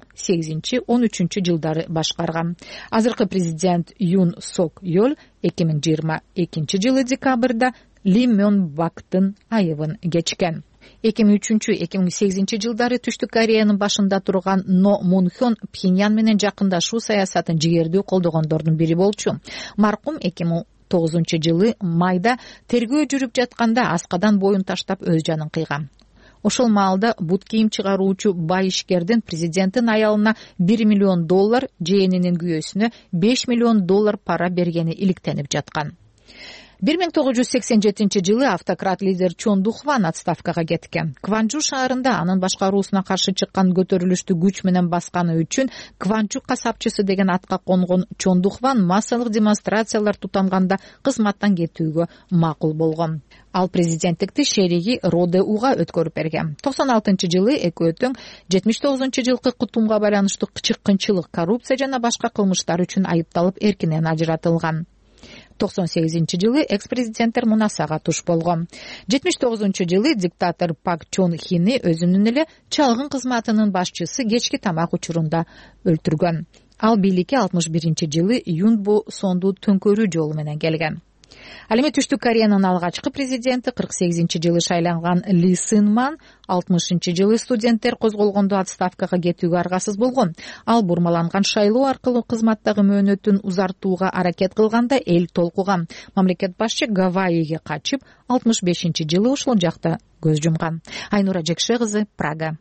2008-13 жылдары башкарган. Азыркы президент Юн Сок Йол 2022-жылы декабрда Ли Мөн Бактын айыбын кечкен. 2003-2008 жылдары Түштүк Кореянын башында турган Но Мун Хён Пхеньян менен жакындашуу саясатын жигердүү колдогондордун бири болчу. Маркум 2009-жылы майда тергөө жүрүп жатканда аскадан боюн таштап өз жанын кыйган. Ошол маалда бут кийим чыгаруучу бай ишкердин президенттин аялына $1 миллион, жээнинин күйөөсүнө $5 миллион пара бергени иликтенип жаткан. 1987-жылы автократ лидер Чон Духван отставкага кеткен. Кванжу шаарында анын башкаруусуна каршы чыккан көтөрүлүштү күч менен басканы үчүн Кванжу касапчысы деген атка конгон Чон Духван массалык демонстрациялар тутанганда кызматтан кетүүгө макул болгон. Ал президенттикти шериги Роде Уга өткөрүп берген. 96-жылы экөө тең 79-жылкы кутумга байланыштуу чыккынчылык, коррупция жана башка кылмыштар үчүн айыпталып эркинен ажыратылган. 98-жылы экс-президенттер мунасага туш болгон. 79-жылы диктатор Пак Чон Хини өзүнүн эле чалгын кызматынын башчысы кечки тамак учурунда өлтүргөн. Ал бийликке 61-жылы Юнбо Сонду төңкөрүү жолу менен келген. Ал эми Түштүк Кореянын алгачкы президенти 48-жылы шайланган Ли Сынман 60-жылы студенттер козголгондо отставкага кетүүгө аргасыз болгон. Ал бурмаланган шайлоо аркылуу кызматтагы мөөнөтүн узартууга аракет кылганда эл толкуган. Мамлекет башчы Гавайиге качып 65-жылы ушул жакта көз жумган. Айнура Жекше кызы, Прага.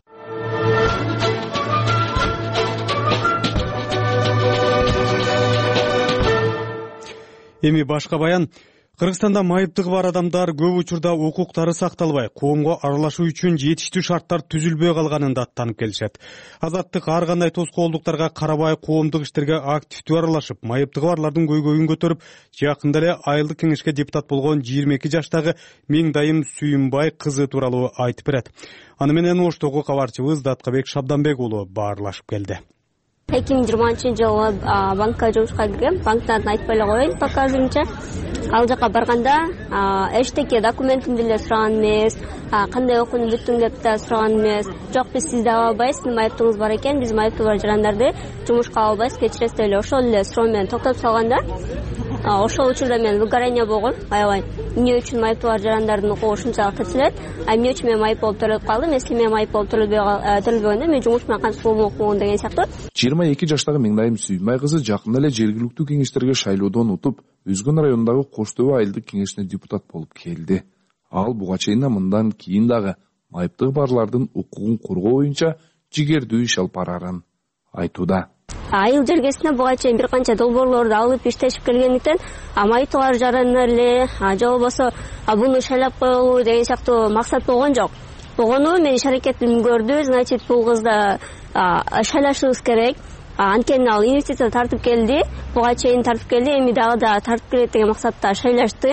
Эми башка баян. Кыргызстанда майыптыгы бар адамдар көп учурда укуктары сакталбай, коомго аралашуу үчүн жетиштүү шарттар түзүлбөй калганын да аттанып келишет. Азаттык ар кандай тоскоолдуктарга карабай коомдук иштерге активдүү аралашып, майыптыгы барлардын көйгөйүн көтөрүп, жакында эле айылдык кеңешке депутат болгон 22 жаштагы Миңдайым Сүйүнбай кызы тууралуу айтып берет. Аны менен Оштогу кабарчыбыз Даткабек Шабданбек уулу баарлашып келди. 2020-жылы банкка жумушка киргем. Банктан айтпай эле коеюн, пока азырынча. Ал жака барганда эчтеке документимди эле сураган эмес, кандай окууну бүттүң деп да сураган эмес. Жок, биз сизди ала албайбыз, сиздин майыптыгыңыз бар экен, биз майыптыгы бар жарандарды жумушка ала албайбыз, кечиресиз деп эле ошол эле суроо менен токтотуп салганда, ошол учурда мен выгорание болгон. Аябай эмне үчүн майыптыгы бар жарандардын укугу ушунчалык кетилет, эмне үчүн мен майып болуп төрөлүп калдым, если мен майып болуп төрөлбөгөндө мен жумуш менен кантип окугун деген сыяктуу. 22 жаштагы Миңдайым Сүйүнбай кызы жакында эле жергиликтүү кеңештерге шайлоодон утуп, Үзгөн районундагы Коштөбө айылдык кеңешине депутат болуп келди. Ал буга чейин мындан кийин дагы майыптыгы барлардын укугун коргоо боюнча жигердүү иш алып барарын айтууда. Айыл жергесине буга чейин бир канча долбоорлорду алып иштешип келгендиктен, майыптыгы бар жарандар эле же болбосо буну шайлап коелу деген сыяктуу максат болгон жок. Болгону мен иш аракетимди көрдү, значит бул кызды шайлашыбыз керек. Анткени ал инвестиция тартып келди, буга чейин тартып келди, эми дагы да тартып келет деген максатта шайлашты.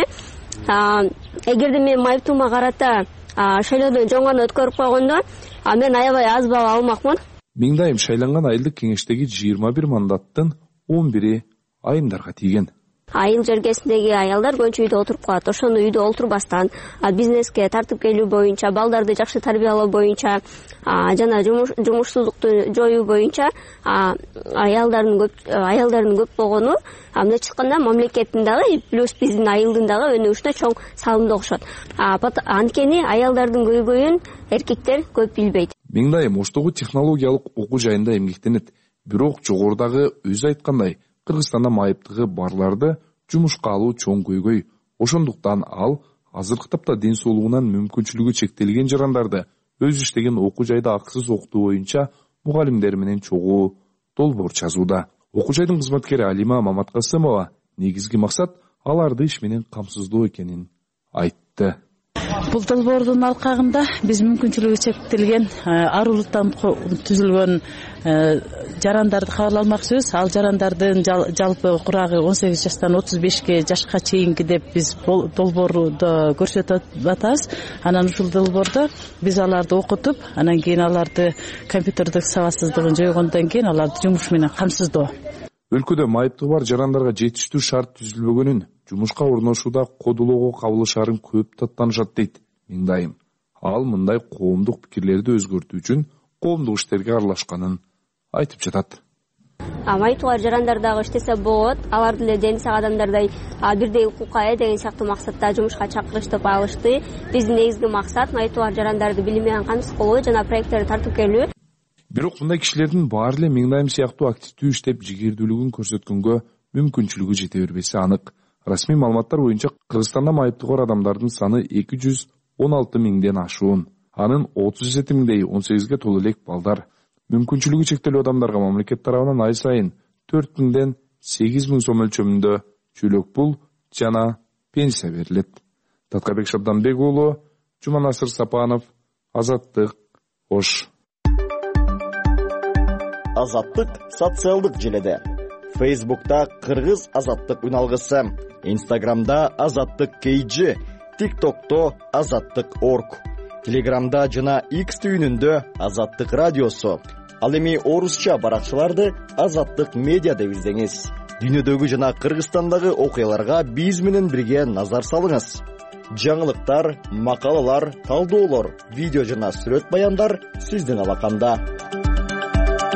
Эгерде мен майыптыгыма карата шайлоодон жоң гана өткөрүп койгондо, мен аябай аз бал алмакмын. Миңдайым шайланган айылдык кеңештеги 21 мандаттын 11-и айымдарга тийген. Айыл жергесиндеги аялдар көбүнчө үйдө отуруп калат. Ошону үйдө отурбастан бизнеске тартып келүү боюнча, балдарды жакшы тарбиялоо боюнча, жана жумушсуздукту жоюу боюнча аялдардын көп болгону мындайча айтканда мамлекеттин дагы плюс биздин айылдын дагы өнүгүшүнө чоң салымды окшот. Анткени аялдардын көйгөйүн эркектер көп билбейт. Миңдайым Оштогу технологиялык окуу жайында эмгектенет. Бирок жогорудагы өзү айткандай, Кыргызстанда майыптыгы барларды жумушка алуу чоң көйгөй. Ошондуктан ал азыркы тапта ден соолугунан мүмкүнчүлүгү чектелген жарандарды өз иштеген окуу жайда акысыз окутуу боюнча мугалимдер менен чогуу долбоор жазууда. Окуу жайдын кызматкери Алима Маматкасымова негизги максат аларды иш менен камсыздоо экенин айтты. Бул долбоордун алкагында биз мүмкүнчүлүгү чектелген арулуктан түзүлгөн жарандарды кабыл алмакчыбыз. Ал жарандардын жалпы курагы 18 жаштан 35 жашка чейинки деп биз долбоордо көрсөтүп атабыз. Анан ушул долбоордо биз аларды окутуп, анан кийин аларды компьютердик сабатсыздыгын жойгондон кийин аларды жумуш менен камсыздоо. Өлкөдө майыптыгы бар жарандарга жетиштүү шарт түзүлбөгөнүн, жумушка орношууда кодулоого кабылышарын көп таттанышат дейт Миңдайым. Ал мындай коомдук пикирлерди өзгөртүү үчүн коомдук иштерге аралашканын айтып жатат. Майыптыгы бар жарандар дагы иштесе болот, алар деле ден сак адамдардай бирдей укукка ээ деген сыяктуу максатта жумушка чакырыштып алышты. Биздин негизги максат майыптыгы бар жарандарды билим менен камсыз кылуу жана проекттерди тартып келүү. Бирок мындай кишилердин баары эле Миңдайым сыяктуу активдүү иштеп жигердүүлүгүн көрсөткөнгө мүмкүнчүлүгү жете бербеси анык. Расмий маалыматтар боюнча Кыргызстанда майыптыгы бар адамдардын саны 216 миңден ашуун. Анын 37 миңдей 18ге толуу элек балдар. Мүмкүнчүлүгү чектелүү адамдарга мамлекет тарабынан ай сайын 4 миңден 8 миң сом өлчөмүндө чөлөк пул жана пенсия берилет. Таткабек Шабданбек уулу, Жуманасыр Сапанов, Азаттык, Ош. Азаттык социалдык желеде. Фейсбукта Кыргыз Азаттык үналгысы, Инстаграмда Азаттык KG, ТикТокто Азаттык.org, Телеграмда жана X түйүнүндө Азаттык радиосу. Ал эми орусча баракчаларды Азаттык медиа деп издеңиз. Дүйнөдөгү жана Кыргызстандагы окуяларга биз менен бирге назар салыңыз. Жаңылыктар, макалалар, талдоолор, видео жана сүрөт баяндар сиздин алаканда.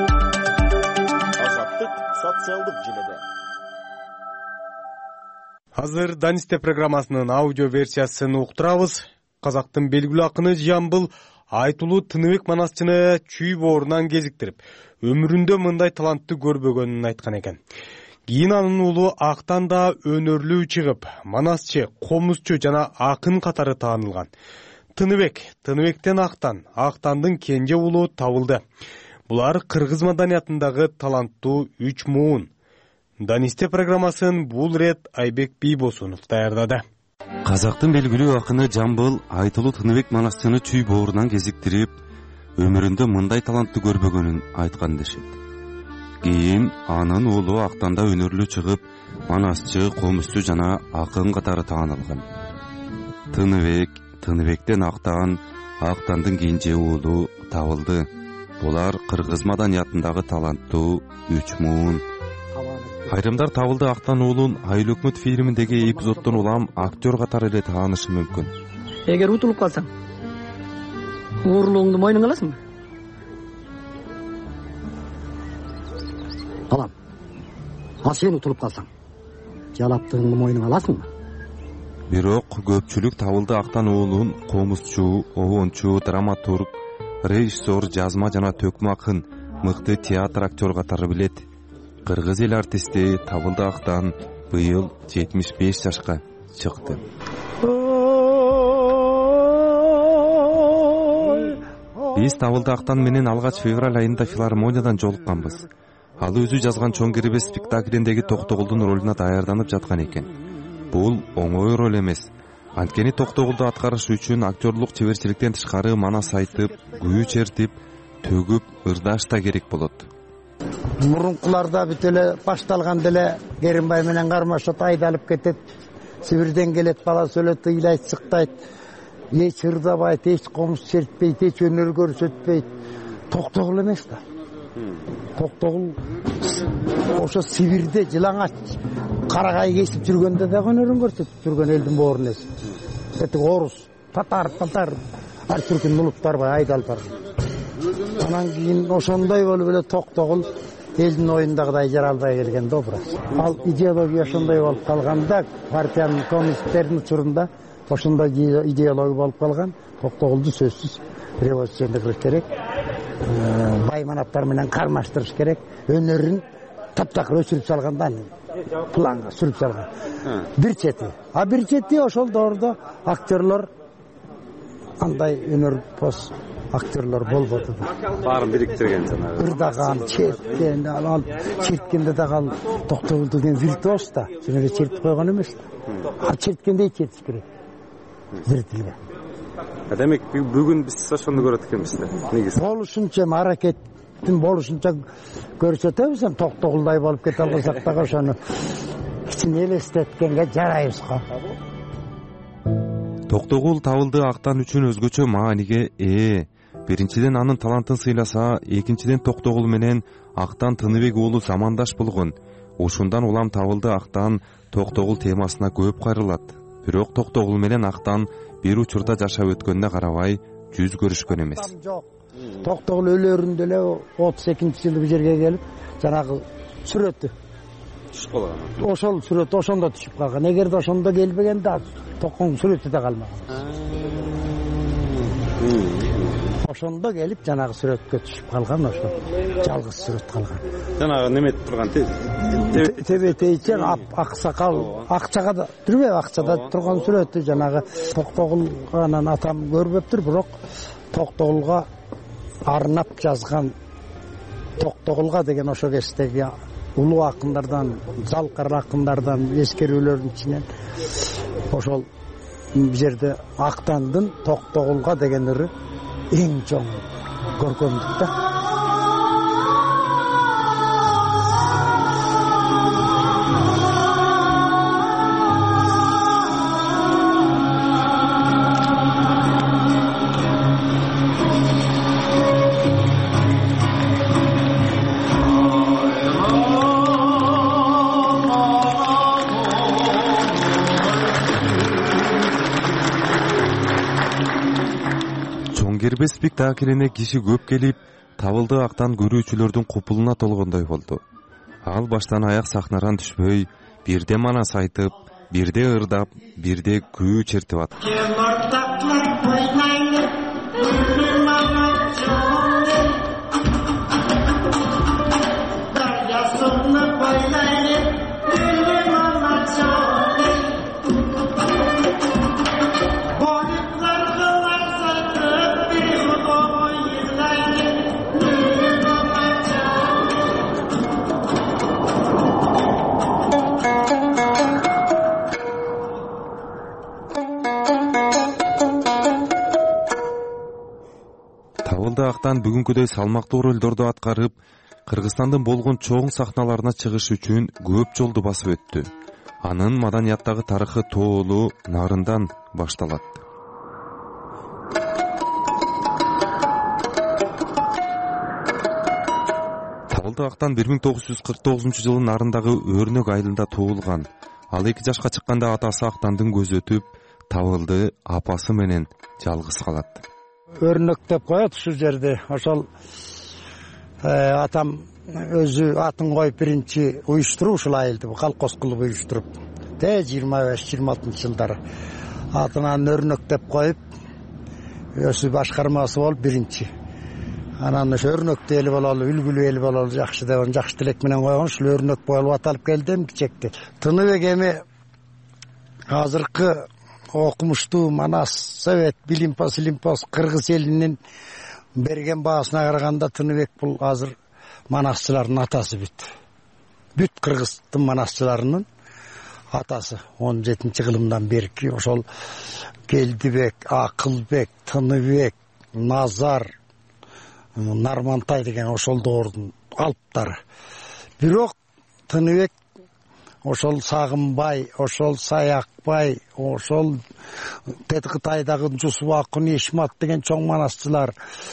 Азаттык социалдык желеде. Азыр Данисте программасынын аудио версиясын уктурабыз. Казактын белгилүү акыны Жамбыл Айтулуу Тыныбек Манасчыны чүй боорунан кезиктирип, өмүрүндө мындай талантты көрбөгөнүн айткан экен. Кийин анын уулу актан да өнөрлүү чыгып, манасчы, комузчу жана акын катары таанылган. Тыныбектен Актандын кенже уулу табылды. Булар кыргыз маданиятындагы таланттуу 3 муун. Данисте программасын бул рет Айбек Бийбосунов даярдады. Казактын белгилүү акыны Жамбыл Айтулуу Тыныбек Манасчыны чүй боорунан кезиктирип, өмүрүндө мындай талантты көрбөгөнүн айткан дешет. Кийин анын уулу Актанда өнөрлүү чыгып, манасчы, комузчу жана акын катары таанылган. Тыныбектен Актандын кенже уулу табылды. Булар кыргыз маданиятындагы таланттуу 3 муун. Айрымдар табылды Актан уулун Айыл өкмөт фильминдеги эпизоддон улам актер катары эле таанышы мүмкүн. Эгер утулуп калсаң, уурлугуңду мойнуңа аласыңбы? Алам. А сен утулуп калсаң, жалаптыгыңды мойнуңа аласыңбы? Бирок көпчүлүк табылды Актан уулун комузчу, обончу, драматург, режиссер, жазма жана төкмө акын, мыкты театр актер катары билет. Кыргыз эл артисти Табылды Актан быйыл 75 жашка чыкты. Биз Табылды Актан менен алгач февраль айында филармониядан жолукканбыз. Ал өзү жазган Чоң кербез спектаклиндеги Токтогулдун ролуна даярданып жаткан экен. Бул оңой роль эмес. Анткени Токтогулду аткарыш үчүн актерлук чеберчиликтен тышкары манас айтып, күйүү чертип, төгүп, ырдаш да керек болот. Мурункуларда бүт эле башталган деле Керимбай менен кармашат айдалып кетет. Сибирден келет, бала сөйлөт, ыйлайт, сыктайт. Эч ырдабайт, эч комуз чертпейт, эч өнөр көрсөтпөйт. Токтогул эмес да. Токтогул ошо Сибирде жылаңач карагай кесип жүргөндө да өнөрүн көрсөтүп жүргөн элдин боорун эс. Этип орус, татар, ар түркүн улуттар бар айдалып бар. Анан кийин ошондой болуп эле Токтогул элдин оюндагыдай жаралбай келген да образ. Ал идеология ошондой болуп калганда, партиянын коммунисттердин учурунда ошондой идеология болуп калган. Токтогулду сөзсүз революциондук керек. Байманаттар менен кармаштырыш керек. Өнөрүн таптакыр өчүрүп салганда, планга сүрүп салган. Бир чети ошол доордо актерлор андай өнөр пос актерлор болбоду. Баарын бириктирген жанагы. Ырдаган, черткен, ал черткенде дагы Токтогул деген виртуоз да, жөнөкөй чертип койгон эмес да. А черткендей чертиш керек. Зрителге. Демек бүгүн биз ошону көрөт экенбиз да. Негизи. Болушунча аракеттин болушунча көрсөтөбүз, Токтогулдай болуп кете алсак дагы ошону кичине элестеткенге жарайбыз го. Токтогул Табылды Актан үчүн өзгөчө мааниге ээ. Биринчиден анын талантын сыйласа, экинчиден Токтогул менен Актан Тыныбек уулу замандаш болгон. Ушундан улам Табылды Актан Токтогул темасына көп кайрылат. Бирок Токтогул менен Актан бир учурда жашап өткөнүнө карабай жүз көрүшкөн эмес. Токтогул өлөрүндө эле 32-жылы бу жерге келип, жанагы сүрөтү түшүп калган. Ошол сүрөт ошондо түшүп калган. Эгерде ошондо келбеген да Токтогулдун сүрөтү да калмаган. Ошондо келип жанагы сүрөткө түшүп калган, ошо жалгыз сүрөт калган. Жанагы неметип турган тебетейчен ак сакал, акчага да түрбөй акчада турган сүрөтү жанагы Токтогулга анан атам көрбөптүр, бирок Токтогулга арнап жазган, Токтогулга деген ошо кездеги улуу акындардан, залкар акындардан эскерүүлөрдүн ичинен ошол бул жерде Актандын Токтогулга деген ыры эң чоң көркөмдүк да. Кербез спектаклине киши көп келип, Табылды Актан көрүүчүлөрдүн купулуна толгондой болду. Ал баштан аяк сахнадан түшпөй, бирде манас айтып, бирде ырдап, бирде күү чертип атты. Табылды Актан бүгүнкүдөй салмактуу ролдорду аткарып, Кыргызстандын болгон чоң сахналарына чыгыш үчүн көп жолду басып өттү. Анын маданияттагы тарыхы тоолуу Нарындан башталат. Табылды Актан 1949-жылы Нарындагы Өрнөк айылында туулган. Ал 2 жашка чыкканда атасы Актандын көзү өтүп, Табылды апасы менен жалгыз калат. Өрнөк деп коет ушул жерде. Ошол атам өзү атын коюп биринчи уюштуруп ушул айылды колхоз кылып уюштуруп 25-26 жылдары атынан Өрнөк деп коюп өсү башкармасы болуп биринчи. Анан ошо Өрнөктү эл бололу, үлгүлүү эл бололу, жакшы деп жакшы тилек менен койгон ушул Өрнөк болуп аталып келди кичекти. Тыныбек эми азыркы окумуштуу Манас, Совет, Билимпос, Илимпос кыргыз элинин берген баасына караганда Тыныбек бул азыр манасчылардын атасы бүт кыргыздын манасчыларынын атасы 17 кылымдан берки ошол Келдибек, Акылбек, Тыныбек, Назар, Нармантай деген ошол доордун алыптары. Бирок Тыныбек ошол Сагынбай, ошол Саякбай, ошол Тетикытайдагы Жусубакун, Ишмат деген чоң манасчылар,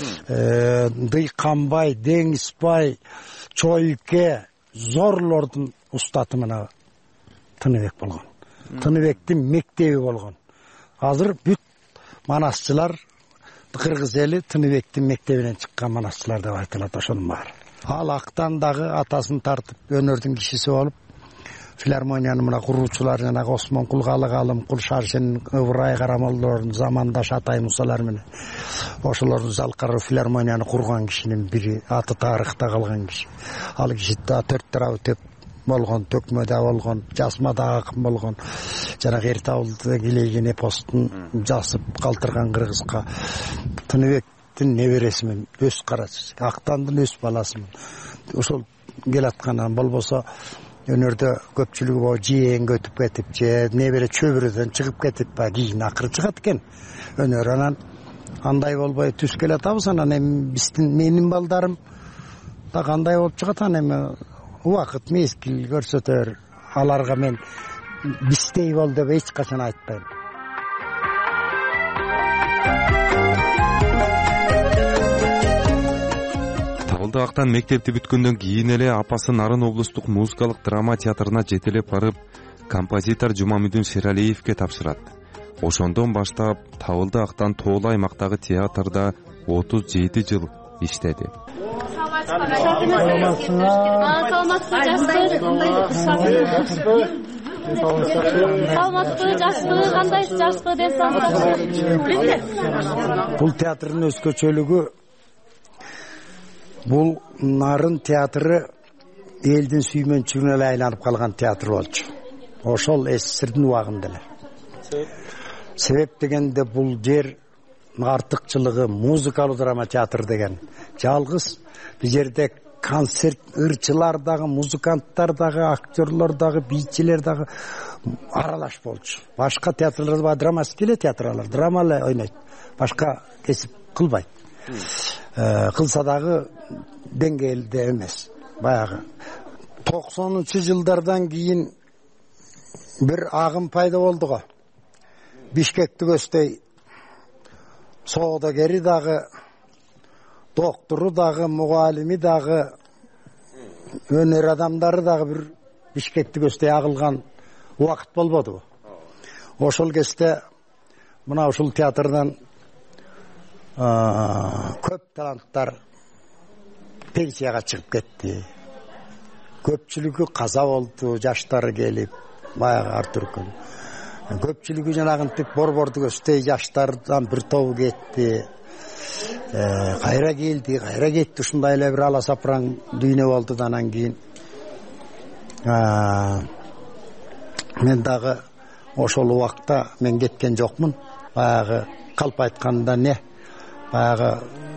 Дыйканбай, Деңизбай, Чойке, зорлордун устаты мына Тыныбек болгон. Тыныбектин мектеби болгон. Азыр бүт манасчылар кыргыз эли Тыныбектин мектебинен чыккан манасчылар деп айтылат ошонун баары. Ал Актан дагы атасын тартып өнөрдүн кишиси болуп филармониянын мына куруучулар жана Осмон Кулгалы Калым, Кулшаршин, Ыбырай Карамолдордун замандаш Атай Мусалар менен ошолордун залкары филармонияны курган кишинин бири, аты тарыхта калган киши. Ал киши да 4 тарабы төп болгон, төкмөдө болгон, жасмада акым болгон, жана Эртабылды килейген эпостун жазып калтырган кыргызга. Тыныбектин небересимин, өз карачы, Актандын өз баласымын. Ошол келаткандан болбосо өнөрдө көпчүлүгү жээңге өтүп кетип, же небере чөбүрөдөн чыгып кетип, кийин акыры чыгат экен өнөр. Анан андай болбой түз келатабыз, анан эми менин балдарым да кандай болуп чыгат, анан эми убакыт мезгил көрсөтөр. Аларга мен бистей бол деп эч качан айтпайм. Табылды Актан мектепти бүткөндөн кийин эле апасы Нарын облустук музыкалык драма театрына жетелеп барып, композитор Жумамүдүн Шералиевге тапшырат. Ошондон баштап Табылды Актан тоолуу аймактагы театрда 37 жыл иштеди. Саламатсызбы, жакшысызбы, кандайсыз, жакшысызбы деп сурасаңыз. Бул театрдын өзгөчөлүгү бул Нарын театры элдин сүймөнчүгүнө эле айланып калган театр болчу. Ошол СССРдин убагында эле. Себеп дегенде бул жер артыкчылыгы музыкалуу драма театр деген жалгыз. Бул жерде концерт ырчылар дагы, музыканттар дагы, актерлор дагы, бийчилер дагы аралаш болчу. Башка театрларда драматический эле театрлар, драма эле ойнойт. Башка кесип кылбайт. Кылса дагы деңгээлде эмес. Баягы 90-жылдардан кийин бир агым пайда болду го. Бишкекти көздөй соодагери дагы, доктору дагы, мугалими дагы, өнөр адамдары дагы бир Бишкекти көздөй агылган убакыт болбодубу? Ошол кезде мына ушул театрдан көп таланттар пенсияга чыгып кетти. Көпчүлүгү каза болду, жаштары келип. баягы ар түркүн. Көпчүлүгү жанагынтип борборду көздөй жаштардан бир тобу кетти. Кайра келди, кайра кетти. Ушундай эле бир аласапыран дүйнө болду да анан кийин мен дагы ошол убакта мен кеткен жокмун. Баягы калп айтканда баягы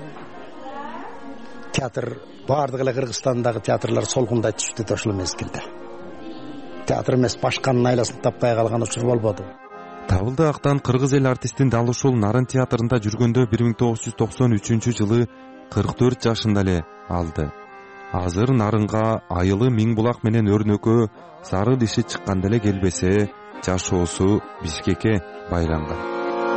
театр баардык эле Кыргызстандагы театрлар солгундай түштү да ошол мезгилде. Театр эмес башканын айласын таппай калган учур болбоду. Табылды Актан кыргыз эл артистин дал ушул Нарын театрында жүргөндө 1993-жылы 44 жашында эле алды. Азыр Нарынга айылы Миңбулак менен өрнөккө сары диши чыкканда эле келбесе, жашоосу Бишкекке байланган.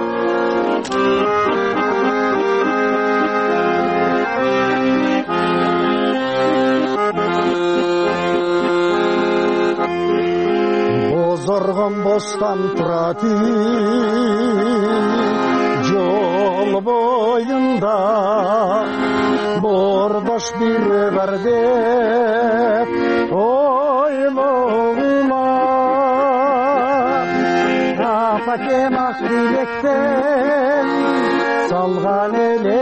Бозоргон бостан тураты жол боюнда бордош бир бар деп ойлогула апакем ак билектен салган эле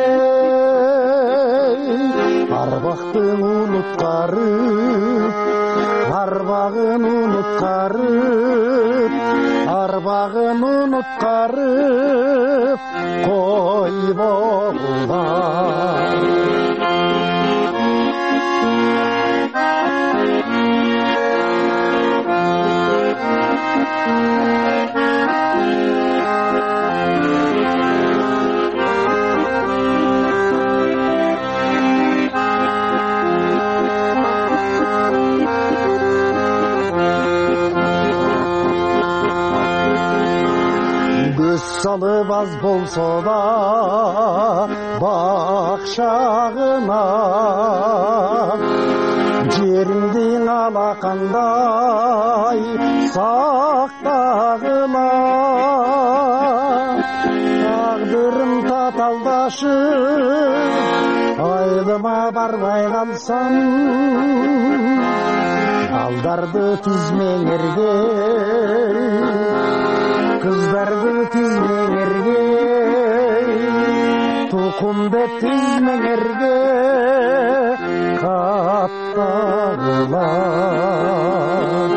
арбактын унуткарып арбагын унуткарып койбогула. Salıb az bolsa da bakşağına Jerimdin alakандай saktağına Tağdırım tataldaşıp aylıma barmay kalsam Aldardı tizmelerge Kızlardı tizmelerge, tukumda tizmelerge kaptarılar.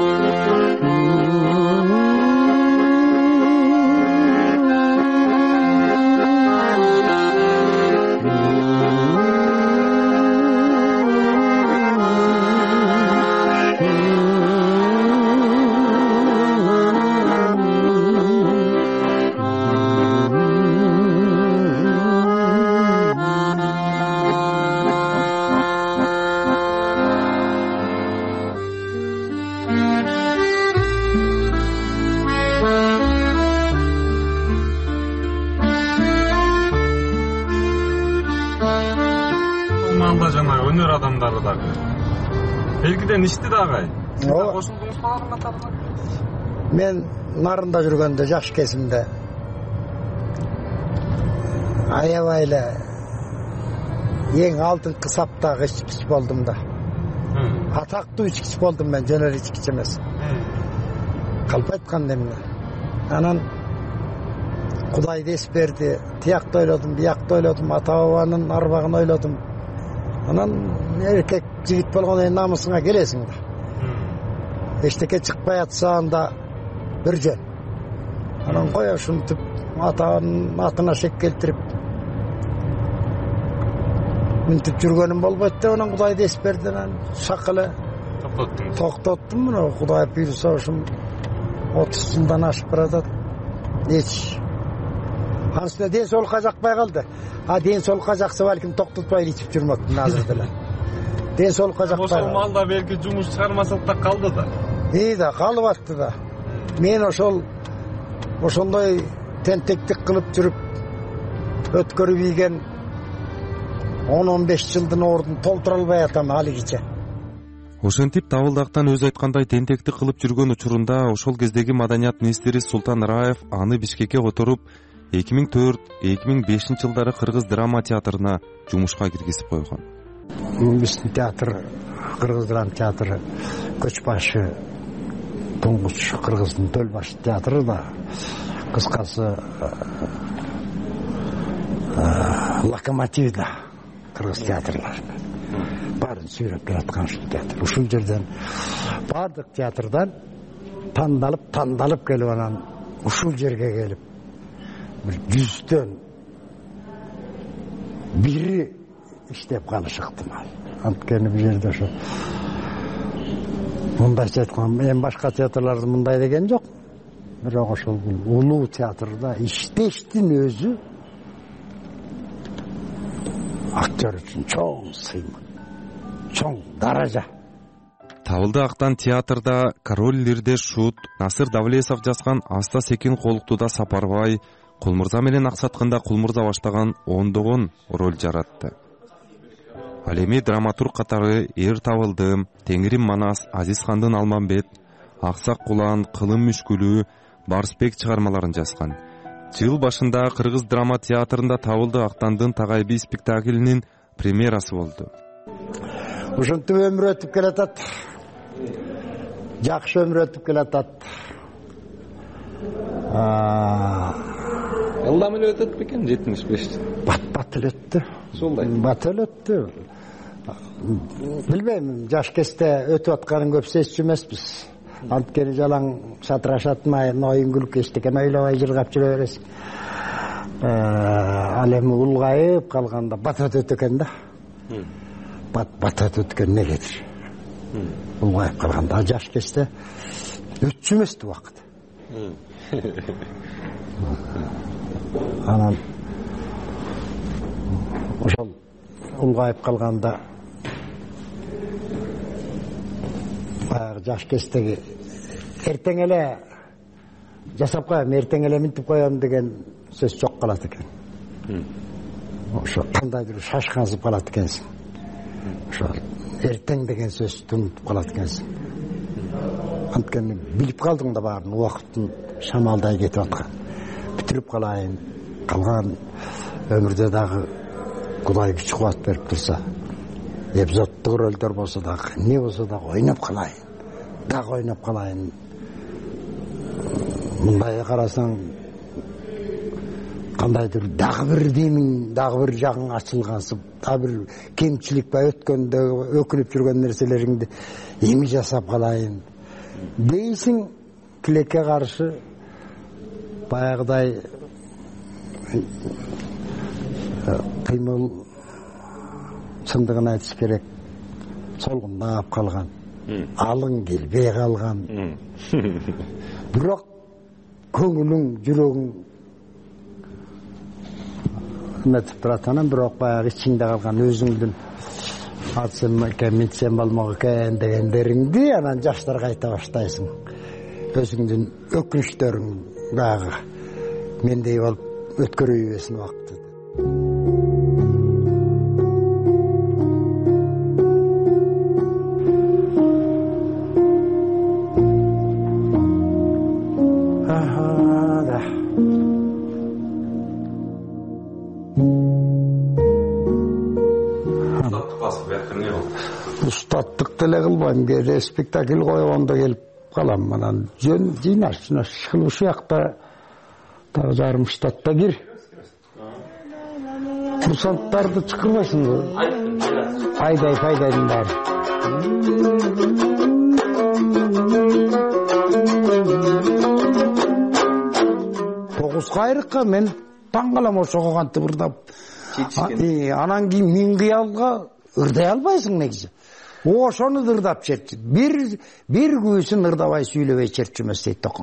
Өнөр адамдары дагы белгиден ичти дагы. Кошулдуңуз калган катарына? Мен Нарында жүргөндө жаш кезимде аябай эле эң алдыңкы саптагы ичкич болдум да. Атактуу ичкич болдум мен, жөнөр ичкич эмес. Калп айтканда эмне. Анан Кудайды эс берди, тиякты ойлодум, биякты ойлодум, ата бабанын арбагын ойлодум. Анан эркек жигит болгондон кийин намысыңа келесиң да. Эчтеке чыкпай атса анда бир жөн. Анан кой ушинтип атанын атына шек келтирип мынтип жүргөнүм болбойт деп анан Кудайды эс берди. Анан шак эле токтоттум. Мына Кудай буйруса ушум 30 жылдан ашып баратат. Эч Анысына ден соолукка жакпай калды. Ден соолукка жакса балким токтотпай ичип жүрмөктүн азыр деле. Ден соолукка жакпай. Ошол малда белки жумуш чыгармасак да калды да. Да, калып атты да. Мен ошондой тентектик кылып жүрүп өткөрүп ийген 10-15 жылдын ордун толтура албай атам алигиче. Ошентип Табылдактан өз айткандай тентектик кылып жүргөн учурунда ошол кездеги маданият министри Султан Раев аны Бишкекке которуп 2004-2005 жылдары Кыргыз драма театрына жумушка киргизип койгон. Биздин театр, Кыргыз драма театры көч башы Туңгуч Кыргыздын Төл баш театры да, кыскасы локомотив да кыргыз театрларына баарын сүйрөп келаткан ушул театр. Ушул жерден баардык театрдан тандалып келип анан ушул жерге келип бир 100дөн 1 иштеп калышы ыктымал. Анткени бул жерде ошо мындайча айтканда эми башка театрларда мындай деген жок. Бирок ошол улуу театрда иштештин өзү актер үчүн чоң сыймык, чоң даража. Табылды Актан театрда Король Лирде Шут, Насыр Давлесов жазган Аста Секин Колуктуда Сапарбай, Кулмурза менен Аксатканда Кулмурза баштаган ондогон роль жаратты. Ал эми драматург катары Эр Табылды, Теңирим Манас, Азизхандын Алманбет, Аксак Кулан, Кылым Мүшкүлү, Барсбек чыгармаларын жазган. Жыл башында Кыргыз драма театрында Табылды Актандын Тагайби спектаклинин премьерасы болду. Ушинтип өмүр өтүп келатат. Жакшы өмүр өтүп келатат. Ылдам эле өтөт бекен 75? Бат эле өттү. Ошолдай. Бат эле өттү. Билбейм, жаш кезде өтүп атканын көп сезчү эмеспиз. Анткени жалаң шатырашатмай, оюн күлүп эчтекен ойлобой жыргап жүрө бересиң. Ал эми улгайып калганда бат өтөт экен да. Бат өтөт экен негедир. Улгайып калганда жаш кезде өтчү эмеспи убакыт. Анан ошол улгайып калганда баягы жаш кездеги эртең эле жасап коем, эртең эле минтип коем деген сөз жок калат экен. Ошо кандайдыр шашкансып калат экенсиң. Ошо эртең деген сөздү унутуп калат экенсиң. Анткени билип калдың да баарын, убакыттын шамалдай кетип аткан. Бүтүрүп калайын, калган өмүрдө дагы Кудай күч кубат берип турса, эпизоддук рөлдөр болсо дагы, эмне болсо дагы ойноп калайын. Дагы ойноп калайын. Мындай карасаң кандайдыр дагы бир демиң, дагы бир жагың ачылгансып, дагы бир кемчилик ба өткөндө өкүнүп жүргөн нерселериңди эми жасап калайын дейсиң. Тилекке каршы баягыдай кыймыл чындыгын айтыш керек, солгундап калган, алың келбей калган. Бирок көңүлүң, жүрөгүң эметип турат. Анан бирок баягы ичиңде калган өзүңдүн атсам экен, митсем болмок экен дегендериңди анан жаштарга айта баштайсың. Өзүңдүн өкүнүчтөрүң дагы мендей болуп өткөрөй берсин убакытты. Устаттык деле кылбайм, кээде спектакль койгондо келип калам. Анан жөн жыйнаш кылып ушул жакта дагы жарым штатта кир. Курсанттарды чакырбайсыңбы? Пайдайдын баары. 9 кайрыкка мен таң калам ошого кантип ырдап. Анан кийин миң кыялга ырдай албайсың негизи. Ошону ырдап чертти. Бир күбүсүн ырдабай сүйлөбөй чертчүмөс дейт токуң.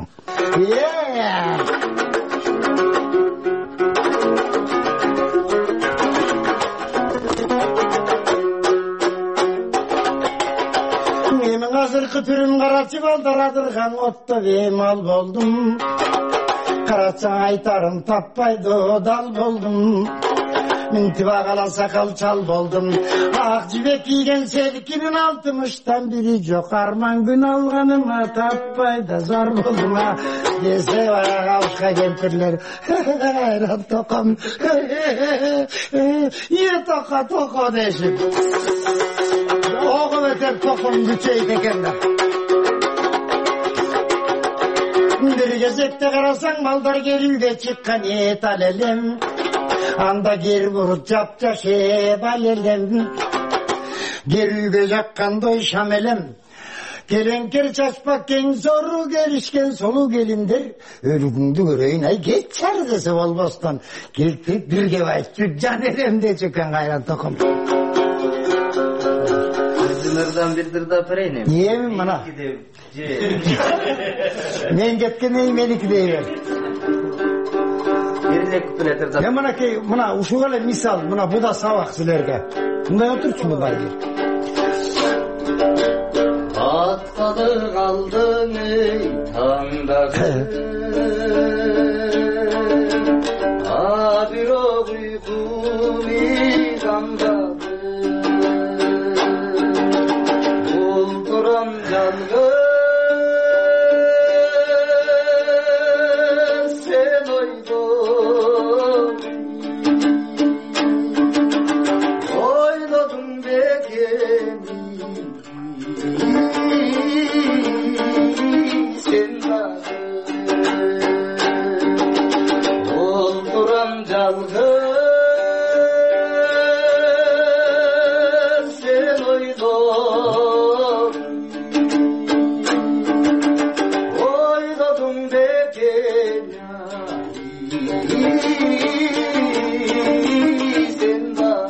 Менин азыркы түрүм карачы балдарадырган отто бемал болдум. Карачаң айтарым таппайды дал болдум. Минтип агала сакал чал болдум. Ак жибек кийген селкинин 60тан бири жок. Арман күн алганыма таппайды зар болдум. Десе баягы алышка кемпирлер айран током, токо дешип огуп өтөп током күчөйт экен да. Бир кезекте карасаң малдар келүүгө чыккан эт ал элем. Анда кер бурут жапжаш эп ал элем. Керүүгө жаккандой шам элем. Келеңкер чачпак кең зору келишкен солу келиндер. Өлүгүңдү көрөйүн ай кетчар десе болбостон. Келтип бирге байып жан элем де чыккан кайран током. Мырзам бир дырда берейин. Эми мына. Мен кеткенен меники дей бер. Бирде куплеттерде. Мынакей, мына ушул эле мисал, мына бу да сабак силерге. Мындай отурчу мындай бир. Аткалы калдың ey таңдагы. Бирок уйкуми камдагы. Ултурам жалгыз сен ойдодуң бекени. Sen dagı olduram jalgız sen oydodun bekenya. Sen dagı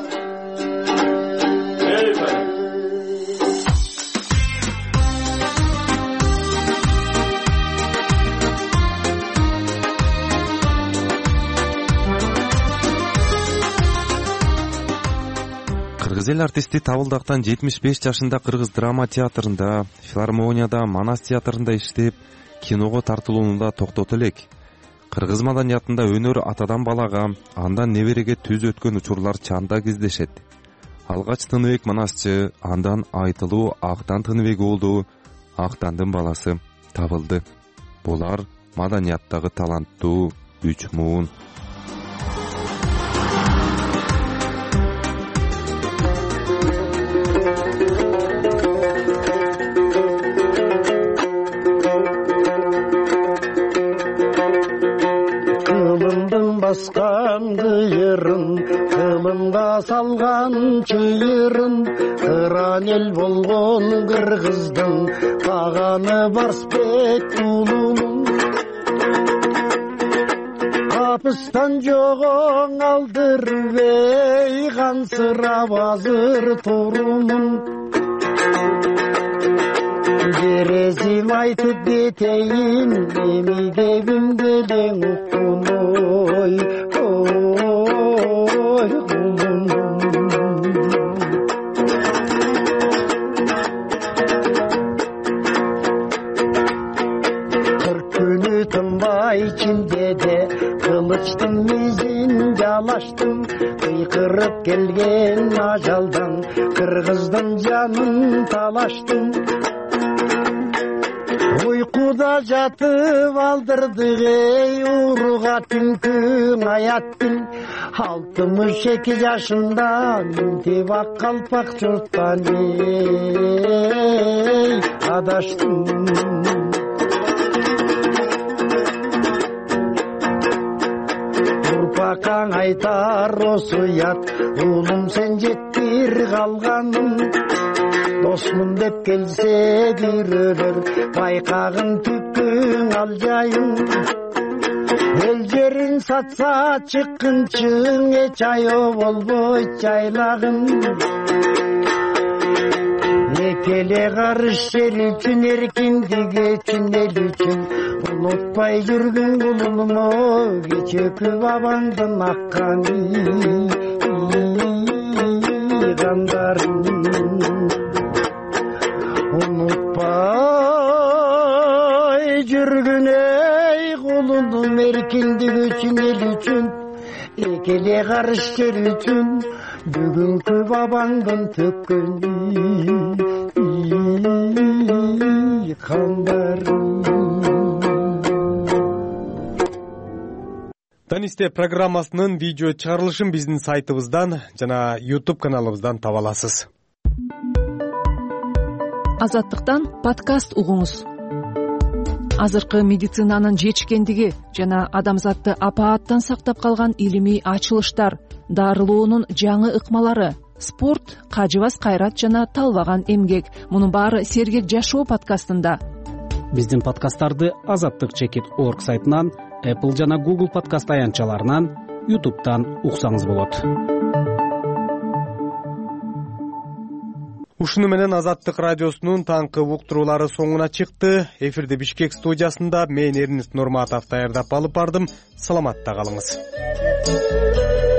Кыргыз эл артисти Табылдактан 75 жашында Кыргыз драма театрында, филармонияда, Манас театрында иштеп, киного тартылуунда токтото элек. Кыргыз маданиятында өнөр атадан балага, андан небереге түз өткөн учурлар чанда кездешет. Алгач Тыныбек Манасчы, андан Айтылуу Актан Тыныбек болду, Актандын баласы табылды. Булар маданияттагы таланттуу үч муун. Басқан кыйырын, кылымга салган чыйырын, кыран эл болгон кыргыздын каганы барспек улумун. Капыстан жогоң алдырбей кансырап азыр турумун. Жересим айтып кетейин, эми кебим делең уккун ой, ой, кулум. Кырк күнү тынбай чилдеде, кылычтын мизин жалаштым, кыйкырып келген ажалдан, кыргыздын жанын талаштым. Uykuda jatıp aldırdık ey uruğa tünkün hayattın. 62 yaşında mintip ak kalpak çurttan ey adaştım. Urpakaң aytar osu yat, ulum sen jettir kalganım. Dosmun dep kelse bürölөр, байкагын түпкүң ал жайың. Эл жерин сатса чыккынчың, эч айоо болбойт жайлагын. Экеле карыш жер үчүн, эркиндик үчүн, эл үчүн. Унутпай жүргүн кулумо, кечээкү бабаңдын аккан кандарын. Unutpay жүргүн ey кулунум, эркиндик үчүн, эл үчүн. Экеле карыш жер үчүн, бүгүнкү бабаңдын төккөн кандарын. Данисте программасынын видео чыгарылышын биздин сайтыбыздан жана YouTube каналыбыздан таба аласыз. Азаттыктан подкаст угуңуз. азыркы медицинанын жетишкендиги жана адамзатты апааттан сактап калган илимий ачылыштар, дарылоонун жаңы ыкмалары, спорт, кажыбас кайрат жана талбаган эмгек. Мунун баары Сергек жашоо подкастында. Биздин подкасттарды azattik.org сайтынан, Apple жана Google подкаст аянтчаларынан, YouTube'дан уксаңыз болот. Ушуну менен Азаттык радиосунун таңкы уктуруулары соңуна чыкты. Эфирди Бишкек студиясында мен Эрнест Нурматов даярдап алып бардым. Саламатта калыңыз.